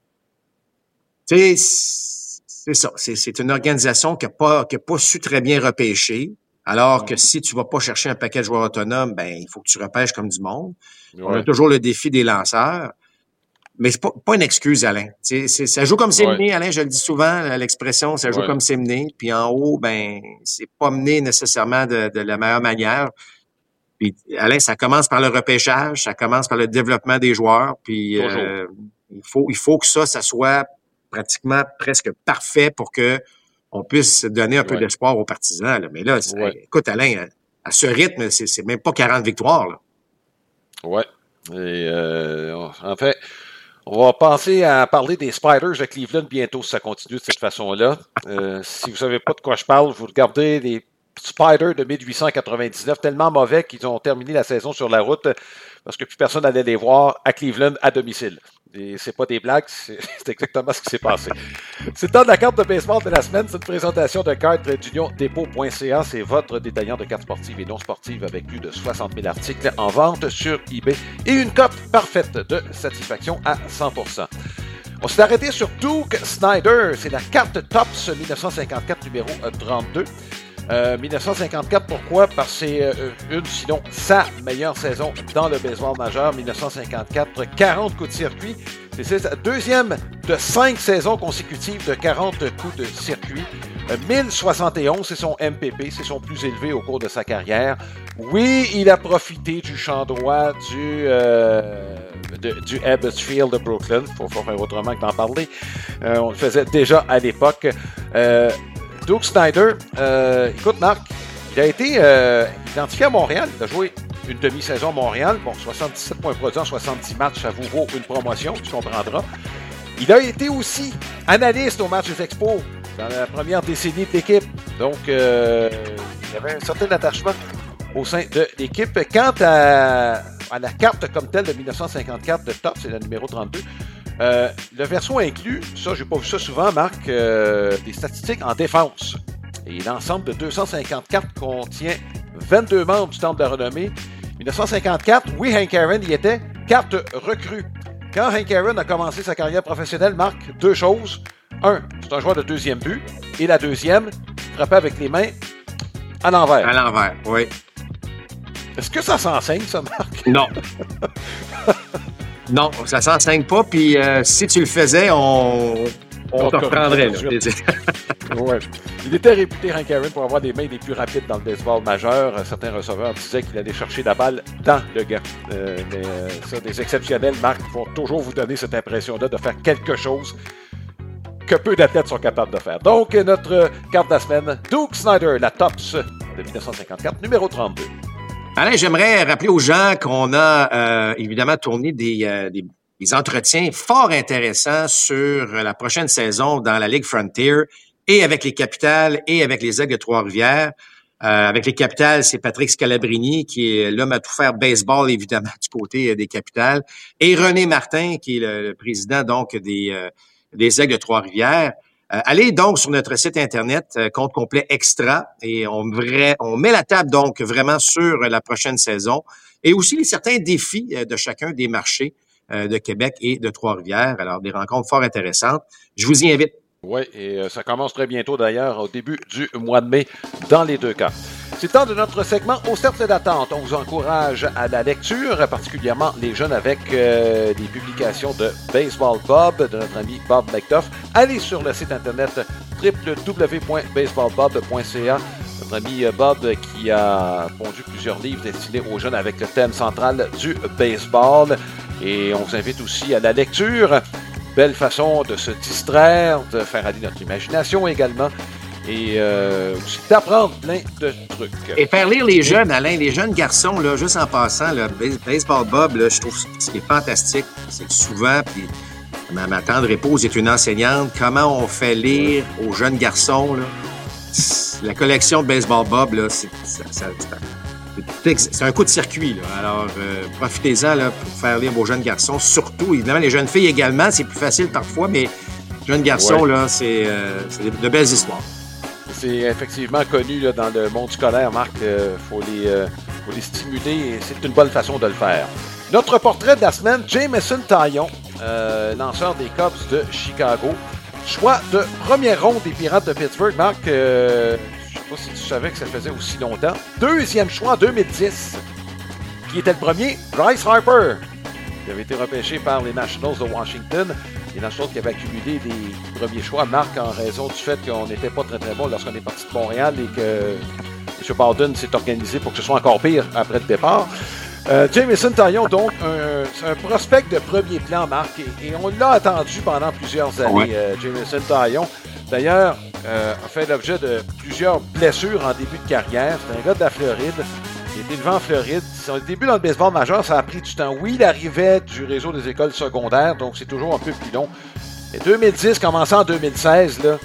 S2: tu sais, c'est ça. C'est, c'est une organisation qui n'a pas, qui a pas su très bien repêcher. Alors que si tu vas pas chercher un paquet de joueurs autonomes, ben il faut que tu repêches comme du monde. Ouais. On a toujours le défi des lanceurs. Mais c'est pas, pas une excuse, Alain. C'est, c'est, ça joue comme c'est ouais. mené, Alain, je le dis souvent, l'expression, ça joue ouais. comme c'est mené. Puis en haut, ben c'est pas mené nécessairement de, de la meilleure manière. Puis Alain, ça commence par le repêchage, ça commence par le développement des joueurs. Puis euh, il faut, il faut que ça, ça soit pratiquement presque parfait pour que on puisse donner un peu ouais. d'espoir aux partisans. Là. Mais là, ouais. écoute, Alain, à, à ce rythme, c'est, c'est même pas quarante victoires. Là.
S1: Oui. Et euh, en fait, on va passer à parler des Spiders de Cleveland bientôt si ça continue de cette façon-là. Euh, si vous savez pas de quoi je parle, vous regardez les Spiders de dix-huit cent quatre-vingt-dix-neuf, tellement mauvais qu'ils ont terminé la saison sur la route parce que plus personne n'allait les voir à Cleveland à domicile. Et c'est pas des blagues, c'est, c'est exactement ce qui s'est passé. C'est le temps de la carte de baseball de la semaine. C'est une présentation de cartes d'union dépôt point c a. C'est votre détaillant de cartes sportives et non sportives avec plus de soixante mille articles en vente sur eBay et une cote parfaite de satisfaction à cent pour cent. On s'est arrêté sur Duke Snider. C'est la carte Topps dix-neuf cent cinquante-quatre numéro trente-deux. Euh, dix-neuf cent cinquante-quatre, pourquoi? Parce que c'est euh, une, sinon sa meilleure saison dans le baseball majeur. dix-neuf cent cinquante-quatre, quarante coups de circuit. C'est sa deuxième de cinq saisons consécutives de quarante coups de circuit. Euh, mille soixante et onze, c'est son M P P, c'est son plus élevé au cours de sa carrière. Oui, il a profité du champ droit du, euh, de, du Ebbets Field de Brooklyn. Il faut, faut faire autrement que d'en parler. Euh, on le faisait déjà à l'époque. Euh, Duke Snider, euh, écoute Marc, il a été euh, identifié à Montréal, il a joué une demi-saison à Montréal, bon, soixante-dix-sept points produits en soixante-dix matchs, ça vous vaut une promotion, tu comprendras. Il a été aussi analyste au match des Expos dans la première décennie de l'équipe, donc euh, il avait un certain attachement au sein de l'équipe. Quant à, à la carte comme telle de dix-neuf cent cinquante-quatre de Top, c'est le numéro trente-deux, Euh, le verso inclut, ça j'ai pas vu ça souvent Marc, euh, des statistiques en défense. Et l'ensemble de deux cent cinquante-quatre contient vingt-deux membres du Temple de la Renommée. dix-neuf cent cinquante-quatre, oui, Hank Aaron y était, carte recrue. Quand Hank Aaron a commencé sa carrière professionnelle, Marc, deux choses. Un, c'est un joueur de deuxième but. Et la deuxième, frapper avec les mains à l'envers.
S2: À l'envers, oui.
S1: Est-ce que ça s'enseigne, ça, Marc?
S2: Non. Non, ça s'enseigne pas, puis euh, si tu le faisais, on, on te reprendrait.
S1: Ouais. Il était réputé, Hank Aaron, pour avoir des mains les plus rapides dans le baseball majeur. Certains receveurs disaient qu'il allait chercher la balle dans le gant. Euh, mais euh, ça, des exceptionnels, Marc, vont toujours vous donner cette impression-là de faire quelque chose que peu d'athlètes sont capables de faire. Donc, notre carte de la semaine, Duke Snider, la Topps de dix-neuf cent cinquante-quatre, numéro trente-deux.
S2: Alain, j'aimerais rappeler aux gens qu'on a euh, évidemment tourné des, euh, des, des entretiens fort intéressants sur la prochaine saison dans la Ligue Frontier et avec les Capitals et avec les Aigles de Trois-Rivières. Euh, avec les Capitals, c'est Patrick Scalabrini qui est l'homme à tout faire baseball, évidemment, du côté des Capitals. Et René Martin, qui est le, le président donc des, euh, des Aigles de Trois-Rivières. Euh, allez donc sur notre site Internet, euh, compte complet extra, et on, vrai, on met la table donc vraiment sur la prochaine saison et aussi les certains défis euh, de chacun des marchés euh, de Québec et de Trois-Rivières. Alors, des rencontres fort intéressantes. Je vous y invite.
S1: Oui, et euh, ça commence très bientôt d'ailleurs, au début du mois de mai, dans les deux cas. C'est le temps de notre segment Au cercle d'attente. On vous encourage à la lecture, particulièrement les jeunes avec euh, des publications de Baseball Bob, de notre ami Bob McDuff. Allez sur le site internet w w w point baseball bob point c a. Notre ami Bob qui a pondu plusieurs livres destinés aux jeunes avec le thème central du baseball. Et on vous invite aussi à la lecture. Belle façon de se distraire, de faire aller notre imagination également. Et euh, aussi d'apprendre plein de trucs.
S2: Et faire lire les jeunes, Alain, les jeunes garçons, là, juste en passant, le Baseball Bob, là, je trouve ce qui est fantastique, c'est que souvent, puis ma, ma tendre épouse est une enseignante, comment on fait lire aux jeunes garçons, là, la collection de Baseball Bob, là, c'est, ça, ça, c'est, c'est un coup de circuit. Là. Alors, euh, profitez-en là, pour faire lire vos jeunes garçons, surtout, évidemment, les jeunes filles également, c'est plus facile parfois, mais les jeunes garçons, ouais. là, c'est, euh, c'est de belles histoires.
S1: C'est effectivement connu là, dans le monde scolaire, Marc. Il euh, faut, euh, faut les stimuler et c'est une bonne façon de le faire. Notre portrait de la semaine, Jameson Taillon, euh, lanceur des Cubs de Chicago. Choix de première ronde des Pirates de Pittsburgh. Marc, euh, je ne sais pas si tu savais que ça faisait aussi longtemps. Deuxième choix en deux mille dix. Qui était le premier? Bryce Harper, qui avait été repêché par les Nationals de Washington. Les Nationals qui avaient accumulé des premiers choix, Marc, en raison du fait qu'on n'était pas très très bon lorsqu'on est parti de Montréal et que M. Bowden s'est organisé pour que ce soit encore pire après le départ. Euh, Jameson Taillon, donc, un, c'est un prospect de premier plan, Marc, et, et on l'a attendu pendant plusieurs années, ouais. euh, Jameson Taillon. D'ailleurs, euh, a fait l'objet de plusieurs blessures en début de carrière. C'est un gars de la Floride. Il était élevé en Floride. Son début dans le baseball majeur, ça a pris du temps. Oui, il arrivait du réseau des écoles secondaires, donc c'est toujours un peu plus long. Et deux mille dix, commençant en deux mille seize, là,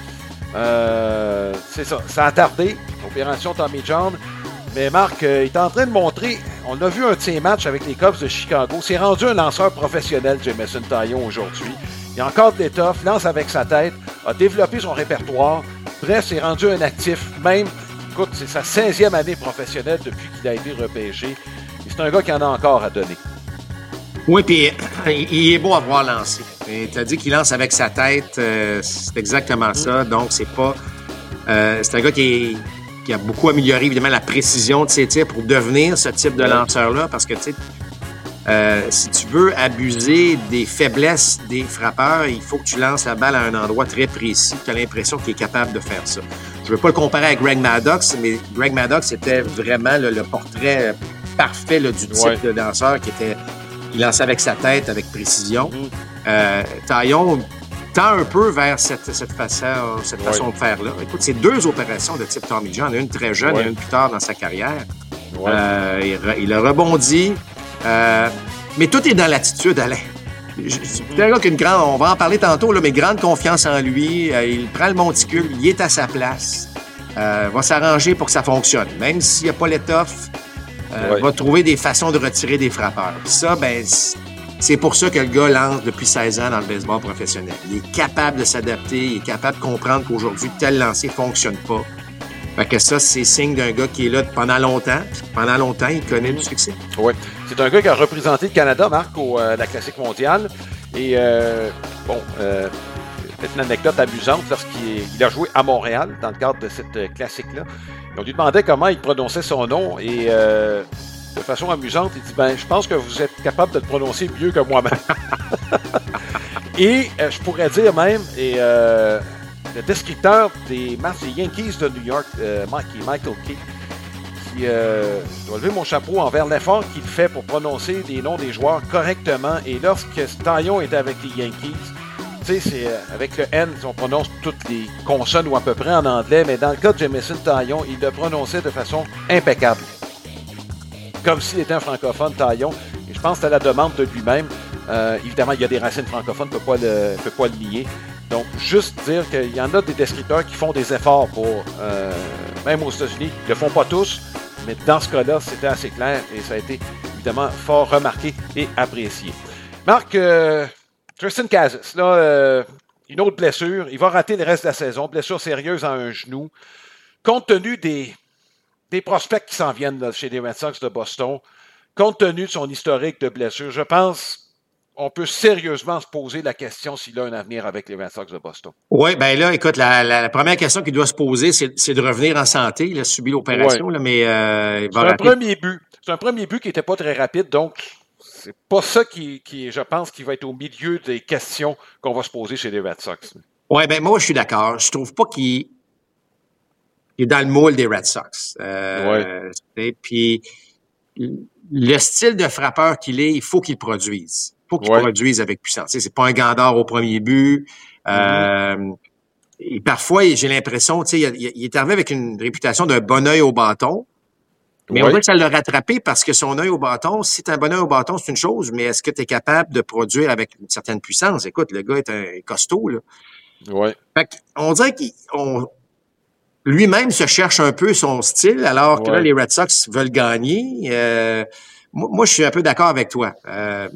S1: euh, c'est ça. Ça a tardé, opération Tommy John. Mais Marc, euh, il est en train de montrer, on a vu un de ses matchs avec les Cubs de Chicago. C'est rendu un lanceur professionnel, Jameson Taillon, aujourd'hui. Il a encore de l'étoffe, lance avec sa tête, a développé son répertoire. Bref, c'est rendu un actif, même. Écoute, c'est sa seizième année professionnelle depuis qu'il a été repêché. Et c'est un gars qui en a encore à donner.
S2: Oui, puis il est beau à voir lancer. Tu as dit qu'il lance avec sa tête. Euh, c'est exactement ça. Donc, c'est pas... Euh, c'est un gars qui, est, qui a beaucoup amélioré, évidemment, la précision de ses tirs pour devenir ce type de lanceur-là. Parce que, tu sais, euh, si tu veux abuser des faiblesses des frappeurs, il faut que tu lances la balle à un endroit très précis. Tu as l'impression qu'il est capable de faire ça. Je ne veux pas le comparer à Greg Maddux, mais Greg Maddux était vraiment là, le portrait parfait là, du type ouais. de danseur qui était, il lançait avec sa tête, avec précision. Mm. Euh, Taillon tend un peu vers cette, cette, façon, cette ouais. façon de faire-là. Écoute, c'est deux opérations de type Tommy John, une très jeune ouais. et une plus tard dans sa carrière. Ouais. Euh, il, il a rebondi, euh, mais tout est dans l'attitude, Alain. C'est un gars qui a une grande, on va en parler tantôt, là, mais grande confiance en lui. Euh, il prend le monticule, il est à sa place. Euh, va s'arranger pour que ça fonctionne. Même s'il n'y a pas l'étoffe, euh, ouais. va trouver des façons de retirer des frappeurs. Puis ça, ben, c'est pour ça que le gars lance depuis seize ans dans le baseball professionnel. Il est capable de s'adapter, il est capable de comprendre qu'aujourd'hui, tel lancer ne fonctionne pas. Fait que ça, c'est signe d'un gars qui est là pendant longtemps. Puis pendant longtemps, il connaît du succès.
S1: Oui. C'est un gars qui a représenté le Canada, Marc, au euh, la Classique mondiale. Et, euh, bon, euh, peut-être une anecdote amusante lorsqu'il il a joué à Montréal dans le cadre de cette euh, Classique-là. On lui demandait comment il prononçait son nom et euh, de façon amusante, il dit « Ben, je pense que vous êtes capable de le prononcer mieux que moi-même. » Et euh, je pourrais dire même, et euh, le descripteur des matchs des Yankees de New York, euh, Michael Kay, qui euh, doit lever mon chapeau envers l'effort qu'il fait pour prononcer les noms des joueurs correctement. Et lorsque Taillon était avec les Yankees, tu sais, c'est euh, avec le N, on prononce toutes les consonnes ou à peu près en anglais, mais dans le cas de Jameson Taillon, il le prononçait de façon impeccable. Comme s'il était un francophone, Taillon. Et je pense que c'était la demande de lui-même. Euh, évidemment, il y a des racines francophones, ne peut pas le, peut pas le nier. Donc, juste dire qu'il y en a des descripteurs qui font des efforts pour, euh, même aux États-Unis, ils ne le font pas tous, mais dans ce cas-là, c'était assez clair et ça a été évidemment fort remarqué et apprécié. Marc, euh, Tristan Casas, là, euh, une autre blessure, il va rater le reste de la saison, blessure sérieuse à un genou. Compte tenu des, des prospects qui s'en viennent là, chez les Red Sox de Boston, compte tenu de son historique de blessure, je pense on peut sérieusement se poser la question s'il a un avenir avec les Red Sox de Boston.
S2: Oui, bien là, écoute, la, la, la première question qu'il doit se poser, c'est, c'est de revenir en santé. Il a subi l'opération, ouais. là, mais euh, il va
S1: C'est un
S2: rater.
S1: premier but. C'est un premier but qui n'était pas très rapide, donc c'est pas ça qui, qui, je pense, qui va être au milieu des questions qu'on va se poser chez les Red Sox.
S2: Oui, bien moi, je suis d'accord. Je trouve pas qu'il... il est dans le moule des Red Sox. Euh, ouais. Puis le style de frappeur qu'il est, il faut qu'il produise. Il faut qu'il ouais. produise avec puissance. Tu sais, c'est pas un gandard au premier but. Euh, mm-hmm. Et parfois, j'ai l'impression, tu sais, il, il est arrivé avec une réputation d'un bon œil au bâton. Mais oui. on dirait que ça l'a rattrapé parce que son œil au bâton, si tu as un bon œil au bâton, c'est une chose, mais est-ce que tu es capable de produire avec une certaine puissance? Écoute, le gars est un costaud, là.
S1: Oui.
S2: Fait qu'on dirait qu'il lui-même se cherche un peu son style, alors que ouais. là, les Red Sox veulent gagner. Euh, moi, moi, je suis un peu d'accord avec toi. Euh,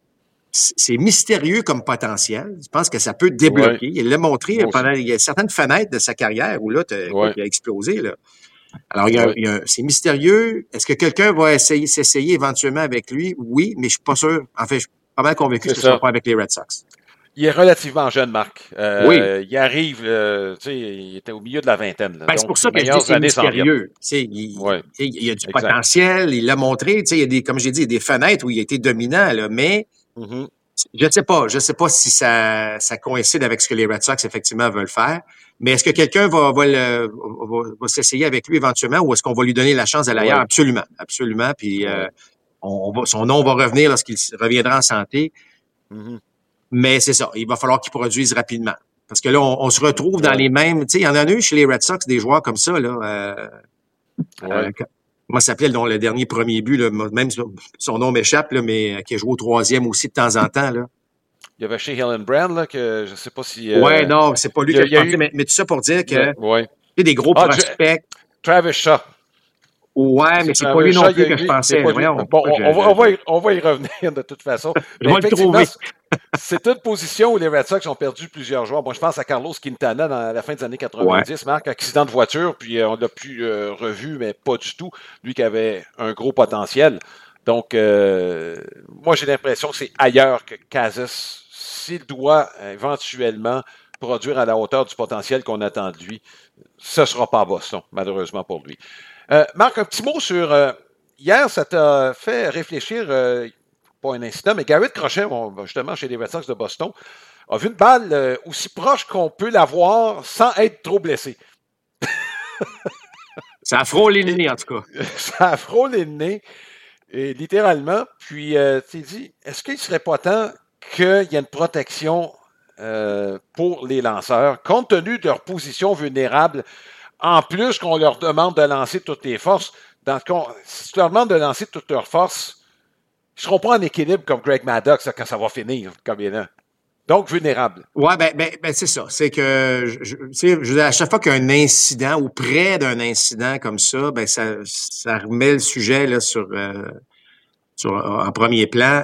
S2: c'est mystérieux comme potentiel. Je pense que ça peut débloquer. Ouais. Il l'a montré bon, pendant il y a certaines fenêtres de sa carrière où là, ouais. il a explosé, là. Alors, il y a, ouais. il y a, c'est mystérieux. Est-ce que quelqu'un va essayer s'essayer éventuellement avec lui? Oui, mais je suis pas sûr. En fait, je suis pas mal convaincu que ce ne sera pas avec les Red Sox.
S1: Il est relativement jeune, Marc. Euh, oui. Il arrive, euh, tu sais, il était au milieu de la vingtaine. Là.
S2: Ben, c'est pour ça que je dis c'est mystérieux. Il, ouais. il y a du exact. potentiel, il l'a montré. Il y a des, comme j'ai dit, il y a des fenêtres où il a été dominant, là, mais mm-hmm. je ne sais pas. Je ne sais pas si ça, ça coïncide avec ce que les Red Sox, effectivement, veulent faire. Mais est-ce que quelqu'un va, va, le, va, va s'essayer avec lui éventuellement ou est-ce qu'on va lui donner la chance d'aller ailleurs? Ouais. Absolument. Absolument. Puis ouais. euh, on, on va, son nom va revenir lorsqu'il reviendra en santé. Mm-hmm. Mais c'est ça. Il va falloir qu'il produise rapidement. Parce que là, on, on se retrouve ouais. dans les mêmes... Tu sais, il y en a eu chez les Red Sox des joueurs comme ça, là. Euh, ouais. euh, comment ça s'appelait dont le dernier premier but, là, même son nom m'échappe, là, mais qui a joué au troisième aussi de temps en temps, là.
S1: Il y avait chez Helen Brand, là, que je ne sais pas si... Euh,
S2: ouais, non, c'est pas lui qui a, a eu... mais, mais tout ça pour dire que...
S1: Ouais.
S2: Tu sais, des gros ah, prospects...
S1: Travis Shaw.
S2: Ouais, mais c'est pas lui non plus que je pensais.
S1: Voyons, bon, on, on, va, on, va y, on va y revenir de toute façon.
S2: Je vais le trouver.
S1: C'est une position où les Red Sox ont perdu plusieurs joueurs. Bon, je pense à Carlos Quintana dans la fin des années quatre-vingt-dix, ouais. Marc, accident de voiture, puis euh, on l'a plus euh, revu, mais pas du tout. Lui qui avait un gros potentiel. Donc, euh, moi, j'ai l'impression que c'est ailleurs que Casas, s'il doit éventuellement produire à la hauteur du potentiel qu'on attend de lui, ce ne sera pas à Boston, malheureusement pour lui. Euh, Marc, un petit mot sur... Euh, hier, ça t'a fait réfléchir, euh, pas un incident, mais Garrett Crochet, bon, justement, chez les Red Sox de Boston, a vu une balle euh, aussi proche qu'on peut l'avoir sans être trop blessé.
S2: Ça a frôlé le nez, en tout cas.
S1: Ça a frôlé le nez, et, littéralement. Puis, euh, tu t'es dit, est-ce qu'il ne serait pas temps qu'il y ait une protection euh, pour les lanceurs, compte tenu de leur position vulnérable? En plus qu'on leur demande de lancer toutes les forces, dans ce cas, si tu leur demandes de lancer toutes leurs forces, ils ne seront pas en équilibre comme Greg Maddux quand ça va finir, comme il est là. Donc, vulnérables.
S2: Oui, ben, ben, ben c'est ça. C'est que, je, je, je, à chaque fois qu'il y a un incident ou près d'un incident comme ça, ben ça, ça remet le sujet là, sur, euh, sur en premier plan.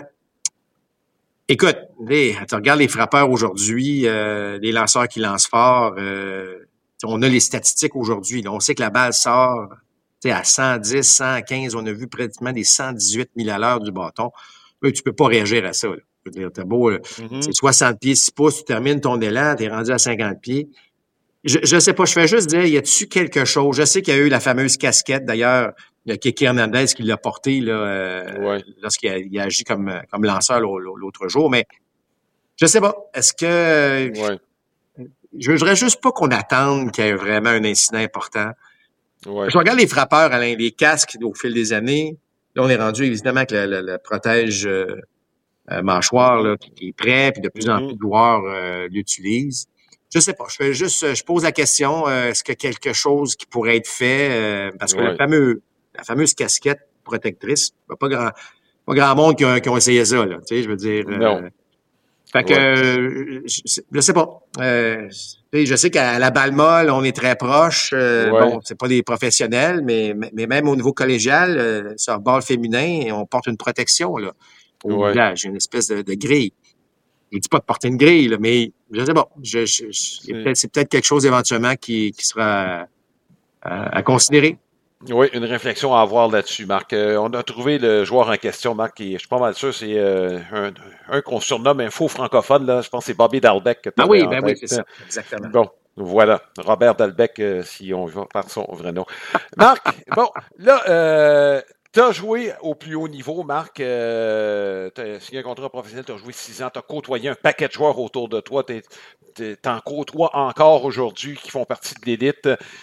S2: Écoute, les, tu regardes les frappeurs aujourd'hui, euh, les lanceurs qui lancent fort, euh, on a les statistiques aujourd'hui. Là. On sait que la balle sort à cent dix, cent quinze. On a vu pratiquement des cent dix-huit mille à l'heure du bâton. Là, tu peux pas réagir à ça. Là. Je veux dire, t'as beau, mm-hmm. c'est soixante pieds, six pouces, tu termines ton élan, t'es rendu à cinquante pieds. Je, je sais pas, je fais juste dire, y a-tu quelque chose? Je sais qu'il y a eu la fameuse casquette. D'ailleurs, il y a Kiki Hernandez qui l'a porté là, euh, ouais. lorsqu'il a, il a agi comme, comme lanceur l'autre jour. Mais je sais pas. Est-ce que... Ouais. Je ne voudrais juste pas qu'on attende qu'il y ait vraiment un incident important. Ouais. Je regarde les frappeurs, Alain, les casques au fil des années. Là, on est rendu évidemment que le, le, le protège euh, euh, mâchoire là, qui, qui est prêt, puis de plus en plus de joueurs euh, l'utilisent. Je sais pas. Je fais juste, je pose la question euh, est-ce que quelque chose qui pourrait être fait euh, parce que ouais. le fameux, la fameuse casquette protectrice, pas grand, pas grand monde qui a, qui ont essayé ça là. Tu sais, je veux dire.
S1: Non.
S2: Euh, Fait que, ouais. euh, je, je sais pas. Euh, je sais qu'à la balle molle, on est très proche. Euh, ouais. Bon, c'est pas des professionnels, mais, mais même au niveau collégial, euh, sur ball féminin, on porte une protection là, au ouais. village, une espèce de, de grille. Je dis pas de porter une grille, là, mais je sais pas. Je, je, je, c'est, peut-être, c'est peut-être quelque chose éventuellement qui, qui sera à, à considérer.
S1: Oui, une réflexion à avoir là-dessus, Marc. Euh, on a trouvé le joueur en question, Marc, et je suis pas mal sûr, c'est euh, un, un qu'on surnomme un faux francophone, là. Je pense que c'est Bobby Dalbec. Que
S2: ah oui, ben oui, c'est ça, exactement.
S1: Bon, voilà, Robert Dalbec, euh, si on va par son vrai nom. Marc, bon, là, euh, tu as joué au plus haut niveau, Marc. Euh, tu as signé un contrat professionnel, tu as joué six ans, tu as côtoyé un paquet de joueurs autour de toi. Tu en côtoies encore aujourd'hui qui font partie de l'élite.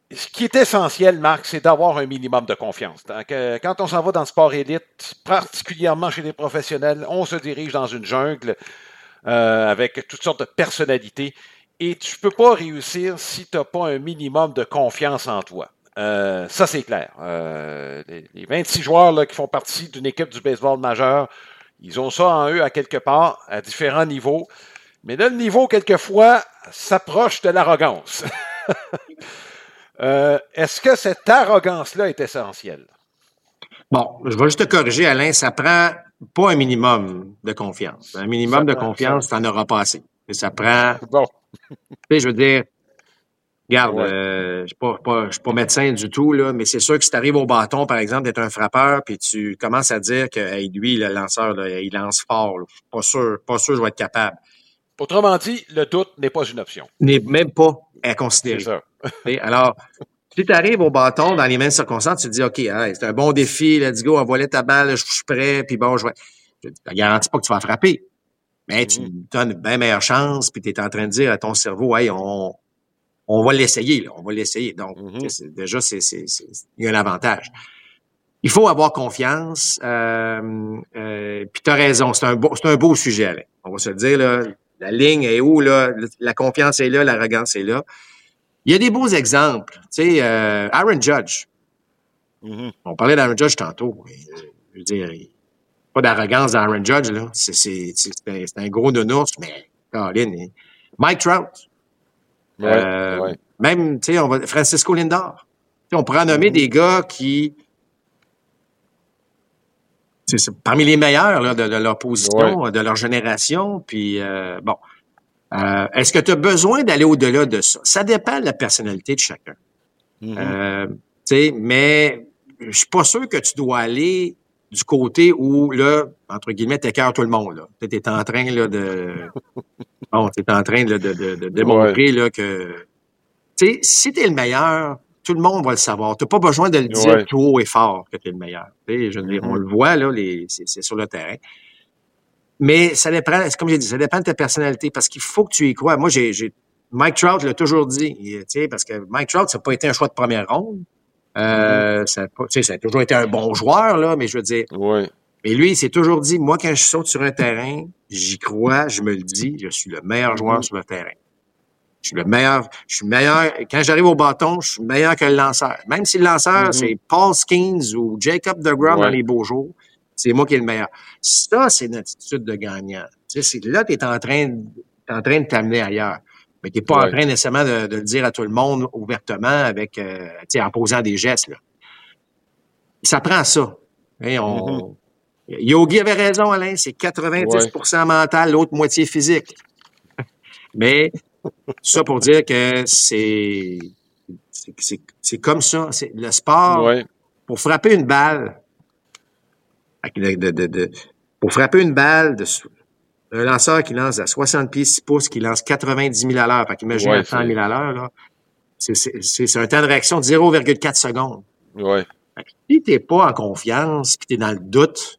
S1: ce qui est essentiel, Marc, c'est d'avoir un minimum de confiance. Donc, euh, quand on s'en va dans le sport élite, particulièrement chez les professionnels, on se dirige dans une jungle euh, avec toutes sortes de personnalités et tu ne peux pas réussir si tu n'as pas un minimum de confiance en toi. Euh, ça, c'est clair. Euh, les, les vingt-six joueurs là, qui font partie d'une équipe du baseball majeur, ils ont ça en eux à quelque part, à différents niveaux. Mais là, le niveau, quelquefois, s'approche de l'arrogance. euh, est-ce que cette arrogance-là est essentielle?
S2: Bon, je vais juste te corriger, Alain. Ça prend pas un minimum de confiance. Un minimum ça de prend, confiance, tu n'en auras pas assez. Et ça prend...
S1: Bon.
S2: Tu sais, je veux dire... Regarde,
S1: ouais.
S2: euh, je ne suis pas, pas, pas médecin du tout, là, mais c'est sûr que si tu arrives au bâton, par exemple, d'être un frappeur, puis tu commences à dire que hey, lui, le lanceur, là, il lance fort. Là. Pas sûr, pas sûr que je vais être capable.
S1: Autrement dit, le doute n'est pas une option.
S2: N'est même pas à considérer.
S1: C'est ça.
S2: Alors, si tu arrives au bâton dans les mêmes circonstances, tu te dis, OK, hein, c'est un bon défi, let's go, envoie ta balle, je suis prêt, puis bon, je vais... Je te garantis pas que tu vas frapper. Mais mm-hmm. tu donnes une bien meilleure chance, puis tu es en train de dire à ton cerveau, hey, on... On va l'essayer, là. On va l'essayer. Donc, mm-hmm. c'est, déjà, c'est, c'est, c'est, il y a un avantage. Il faut avoir confiance. Euh, euh, puis tu as raison, c'est un, beau, c'est un beau sujet, Alain. On va se le dire, là. La ligne est où, là? La confiance est là, l'arrogance est là. Il y a des beaux exemples. Tu sais, euh, Aaron Judge. Mm-hmm. On parlait d'Aaron Judge tantôt. Je veux dire, pas d'arrogance d'Aaron Judge, là. C'est, c'est, c'est, c'est un gros nounours, mais Caroline. Mike Trout.
S1: Ouais,
S2: euh,
S1: ouais.
S2: Même, tu sais, on va Francisco Lindor. T'sais, on pourrait en nommer mm-hmm. des gars qui, c'est, c'est parmi les meilleurs là, de, de leur position, ouais. de leur génération. Puis euh, bon, euh, est-ce que tu as besoin d'aller au-delà de ça? Ça dépend de la personnalité de chacun. Mm-hmm. Euh, tu sais, mais je suis pas sûr que tu dois aller du côté où là, entre guillemets, t'écœures tout le monde. Là. Tu es en train là de Bon, tu es en train là, de, de, de démontrer ouais. là, que, tu sais, si tu es le meilleur, tout le monde va le savoir. Tu n'as pas besoin de le dire ouais. tout haut et fort que tu es le meilleur. Tu sais, je veux dire, mm-hmm. on le voit, là, les, c'est, c'est sur le terrain. Mais ça dépend, comme j'ai dit, ça dépend de ta personnalité parce qu'il faut que tu y crois. Moi, j'ai, j'ai Mike Trout l'a toujours dit, tu sais, parce que Mike Trout, ça n'a pas été un choix de première ronde. Euh, mm-hmm. ça, a pas, tu sais, ça a toujours été un bon joueur, là, mais je veux dire.
S1: Ouais.
S2: Mais lui, il s'est toujours dit, moi, quand je saute sur un terrain, j'y crois, je me le dis, je suis le meilleur joueur mm-hmm. sur le terrain. Je suis le meilleur, je suis meilleur, quand j'arrive au bâton, je suis meilleur que le lanceur. Même si le lanceur, mm-hmm. c'est Paul Skeens ou Jacob deGrom ouais. dans les beaux jours, c'est moi qui est le meilleur. Ça, c'est une attitude de gagnant. Tu sais, c'est là, t'es en train, t'es en train de t'amener ailleurs. Mais t'es pas ouais. en train nécessairement de, de le dire à tout le monde ouvertement avec, euh, tu sais, en posant des gestes, là. Ça prend ça. Et on, mm-hmm. Yogi avait raison, Alain, c'est quatre-vingt-dix pour cent ouais. mental, l'autre moitié physique. Mais ça pour dire que c'est c'est, c'est, c'est comme ça. C'est, le sport, ouais. pour frapper une balle, de, de, de, de, pour frapper une balle, de, un lanceur qui lance à soixante pieds, six pouces, qui lance quatre-vingt-dix mille à l'heure, fait qu'imagine ouais, cent mille à l'heure, là, c'est, c'est, c'est, c'est un temps de réaction de zéro virgule quatre secondes.
S1: Ouais.
S2: Fait que si t'es pas en confiance, puis t'es dans le doute,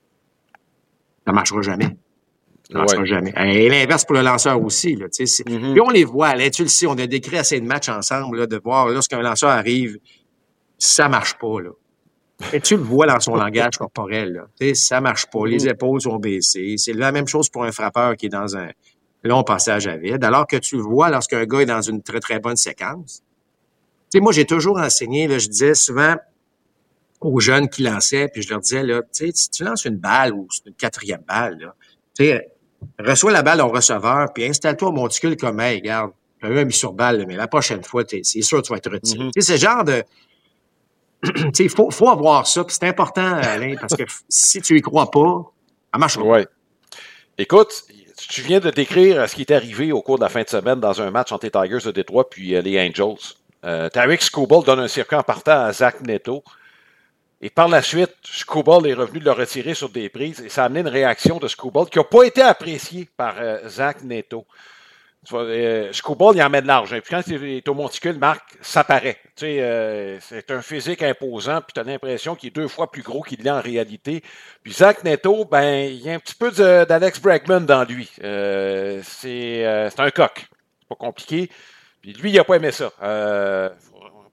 S2: ça marchera jamais. Ça marchera ouais. jamais. Et l'inverse pour le lanceur aussi. Là, c'est, mm-hmm. Puis on les voit, là, tu le sais, on a décrit assez de matchs ensemble, là, de voir lorsqu'un lanceur arrive, ça marche pas. Là. Et tu le vois dans son langage corporel. Là. Tu sais, ça marche pas. Mm-hmm. Les épaules sont baissées. C'est la même chose pour un frappeur qui est dans un long passage à vide. Alors que tu le vois lorsqu'un gars est dans une très, très bonne séquence. Tu sais, moi, j'ai toujours enseigné, là, je disais souvent aux jeunes qui lançaient, puis je leur disais, là, tu sais, si tu lances une balle ou c'est une quatrième balle, là, tu sais, reçois la balle au receveur, puis installe-toi au monticule comme, hey, regarde, j'ai eu un mis sur balle, mais la prochaine fois, c'est sûr que tu vas être retiré. Mm-hmm. Tu sais, ce genre de... tu sais, il faut, faut avoir ça, puis c'est important, Alain, parce que si tu y crois pas, ça marche pas.
S1: Ouais. Écoute, tu viens de décrire ce qui est arrivé au cours de la fin de semaine dans un match entre les Tigers de Détroit puis euh, les Angels. Euh, Tarik Skubal donne un circuit en partant à Zach Neto. Et par la suite, Skubal est revenu de le retirer sur des prises et ça a amené une réaction de Skubal qui n'a pas été appréciée par euh, Zach Neto. Euh, Skubal, il en met de large. Puis quand il est au monticule, Marc, ça paraît. Tu sais, euh, c'est un physique imposant, puis tu as l'impression qu'il est deux fois plus gros qu'il l'est en réalité. Puis Zach Neto, ben, il y a un petit peu de, d'Alex Bregman dans lui. Euh, c'est, euh, c'est un coq. C'est pas compliqué. Puis lui, il n'a pas aimé ça. Euh,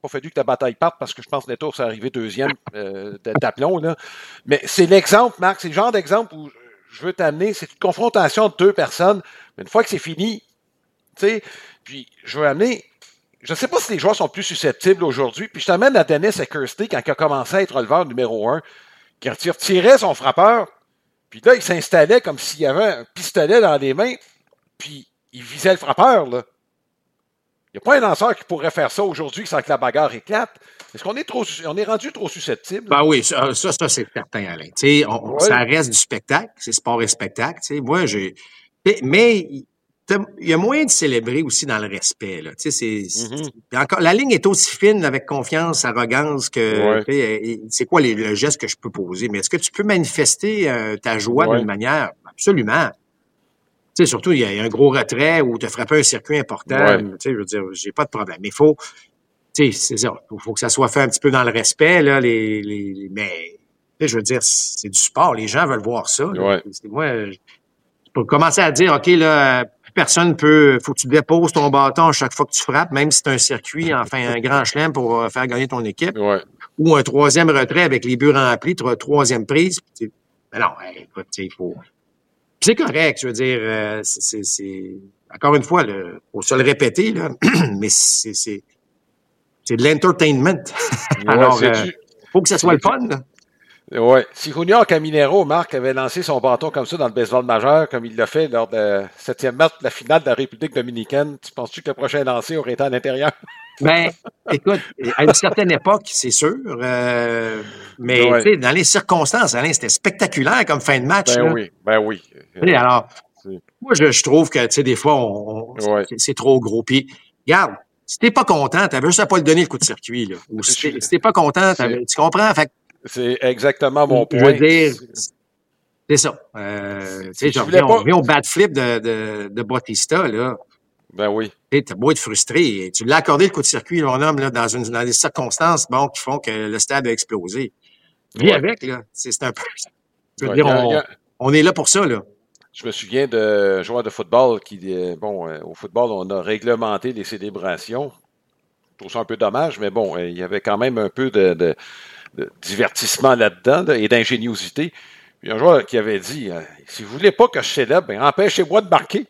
S1: pas fallu que la bataille parte parce que je pense que Neto s'est arrivé deuxième euh, d'aplomb. Là. Mais c'est l'exemple, Marc, c'est le genre d'exemple où je veux t'amener, c'est une confrontation de deux personnes. Mais une fois que c'est fini, tu sais, puis je veux amener, je ne sais pas si les joueurs sont plus susceptibles aujourd'hui, puis je t'amène à Dennis Eckersley quand il a commencé à être releveur numéro un, qui retirait son frappeur, puis là, il s'installait comme s'il y avait un pistolet dans les mains, puis il visait le frappeur, là. Il n'y a pas un lanceur qui pourrait faire ça aujourd'hui sans que la bagarre éclate. Est-ce qu'on est trop, on est rendu trop susceptible?
S2: Ben oui, ça, ça, ça c'est certain, Alain. Tu sais, on, ouais. Ça reste du spectacle, c'est sport et spectacle. Tu sais, moi, j'ai, mais il y a moyen de célébrer aussi dans le respect. Là. Tu sais, c'est, mm-hmm. c'est encore, la ligne est aussi fine avec confiance, arrogance que. Ouais. Tu sais, c'est quoi les, le geste que je peux poser? Mais est-ce que tu peux manifester euh, ta joie ouais. d'une manière? Absolument. Tu sais, surtout, il y a un gros retrait ou tu as frappé un circuit important. Ouais. Tu sais, je veux dire, j'ai pas de problème. Mais il faut, tu sais, c'est ça. Il faut que ça soit fait un petit peu dans le respect, là, les, les, les mais, tu sais, je veux dire, c'est du sport. Les gens veulent voir ça.
S1: Ouais.
S2: Moi, je peux commencer à dire, OK, là, personne peut, faut que tu déposes ton bâton à chaque fois que tu frappes, même si c'est un circuit, enfin, un grand chelem pour faire gagner ton équipe.
S1: Ouais.
S2: Ou un troisième retrait avec les buts remplis, troisième prise. Mais non, écoute, il faut. Puis c'est correct, je veux dire, euh, c'est, c'est, c'est encore une fois, il faut se le répéter, là, mais c'est, c'est, c'est de l'entertainment. Ouais, alors, il euh, faut que ça soit le fun. Là.
S1: Oui. Si Junior Caminero, Marc, avait lancé son bâton comme ça dans le baseball majeur, comme il l'a fait lors de la septième match de la finale de la République dominicaine, tu penses-tu que le prochain lancé aurait été à l'intérieur?
S2: Ben, écoute, à une certaine époque, c'est sûr, euh, mais ouais. tu sais, dans les circonstances, Alain, c'était spectaculaire comme fin de match.
S1: Ben
S2: là.
S1: oui, ben oui.
S2: Et alors, c'est... moi, je, je trouve que, tu sais, des fois, on, on, ouais. c'est, c'est trop gros. Puis, regarde, si t'es pas content, t'avais juste à pas le donner le coup de circuit, là. Ou si t'es, si t'es pas content, tu comprends? Fait,
S1: c'est exactement mon point.
S2: Je veux dire, c'est ça. Euh, tu sais, je reviens, pas... on revient au bad flip de, de, de Bautista, là.
S1: Ben oui.
S2: Tu as beau être frustré. Tu l'as accordé le coup de circuit, mon homme, là, dans, une, dans des circonstances bon, qui font que le stade a explosé. Vis ouais. avec, là. C'est, c'est un peu. Je veux ouais, dire, on, a... on est là pour ça, là.
S1: Je me souviens de joueurs de football qui, bon, euh, au football, on a réglementé les célébrations. Je trouve ça un peu dommage, mais bon, euh, il y avait quand même un peu de, de, de divertissement là-dedans là, et d'ingéniosité. Puis un joueur qui avait dit euh, si vous voulez pas que je célèbre, ben empêchez-moi de marquer.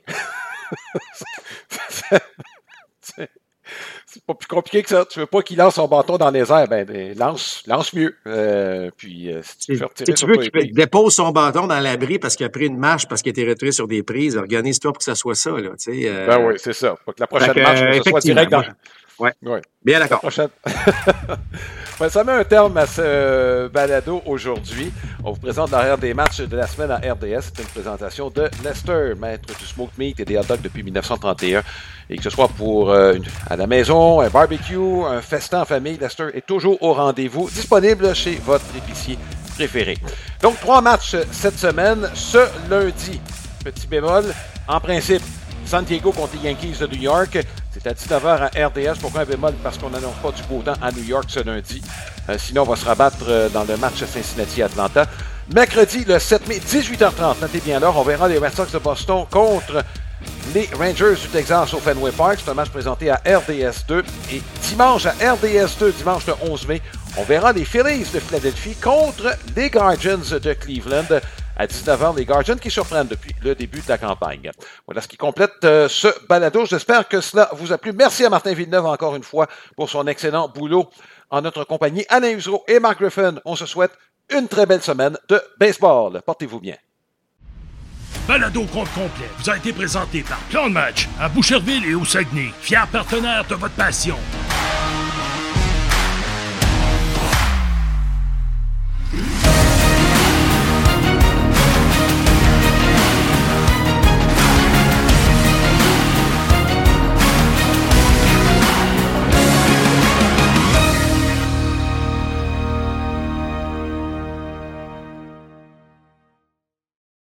S1: c'est, c'est pas plus compliqué que ça. Tu veux pas qu'il lance son bâton dans les airs, ben, ben lance, lance mieux. Euh, puis euh, si tu veux retirer
S2: si tu veux qu'il dépose son bâton dans l'abri parce qu'il a pris une marche parce qu'il a été retiré sur des prises, organise-toi pour que ça soit ça. Là, tu sais, euh...
S1: Ben oui, c'est ça. Pour que la prochaine que, marche, euh, ça soit direct dans.
S2: Ouais. ouais. Bien d'accord.
S1: Ben, ça met un terme à ce balado aujourd'hui. On vous présente l'arrière des matchs de la semaine à R D S. C'est une présentation de Lester, maître du smoked meat et des hot dogs depuis dix-neuf cent trente et un. Et que ce soit pour euh, une, à la maison, un barbecue, un festin en famille, Lester est toujours au rendez-vous, disponible chez votre épicier préféré. Donc, trois matchs cette semaine. Ce lundi, petit bémol, en principe, San Diego contre les Yankees de New York. C'est à dix-neuf heures à R D S. Pourquoi un bémol? Parce qu'on n'annonce pas du beau temps à New York ce lundi. Euh, sinon, on va se rabattre euh, dans le match Cincinnati-Atlanta. Mercredi, le sept mai, dix-huit heures trente. Notez bien l'heure. On verra les Red Sox de Boston contre les Rangers du Texas au Fenway Park. C'est un match présenté à R D S deux. Et dimanche à R D S deux, dimanche le onze mai, on verra les Phillies de Philadelphie contre les Guardians de Cleveland. À dix-neuf heures, les Guardians qui surprennent depuis le début de la campagne. Voilà ce qui complète euh, ce balado. J'espère que cela vous a plu. Merci à Martin Villeneuve encore une fois pour son excellent boulot en notre compagnie. Alain Usereau et Marc Griffin, on se souhaite une très belle semaine de baseball. Portez-vous bien.
S4: Balado compte complet vous a été présenté par Plan de Match à Boucherville et au Saguenay, fiers partenaires de votre passion.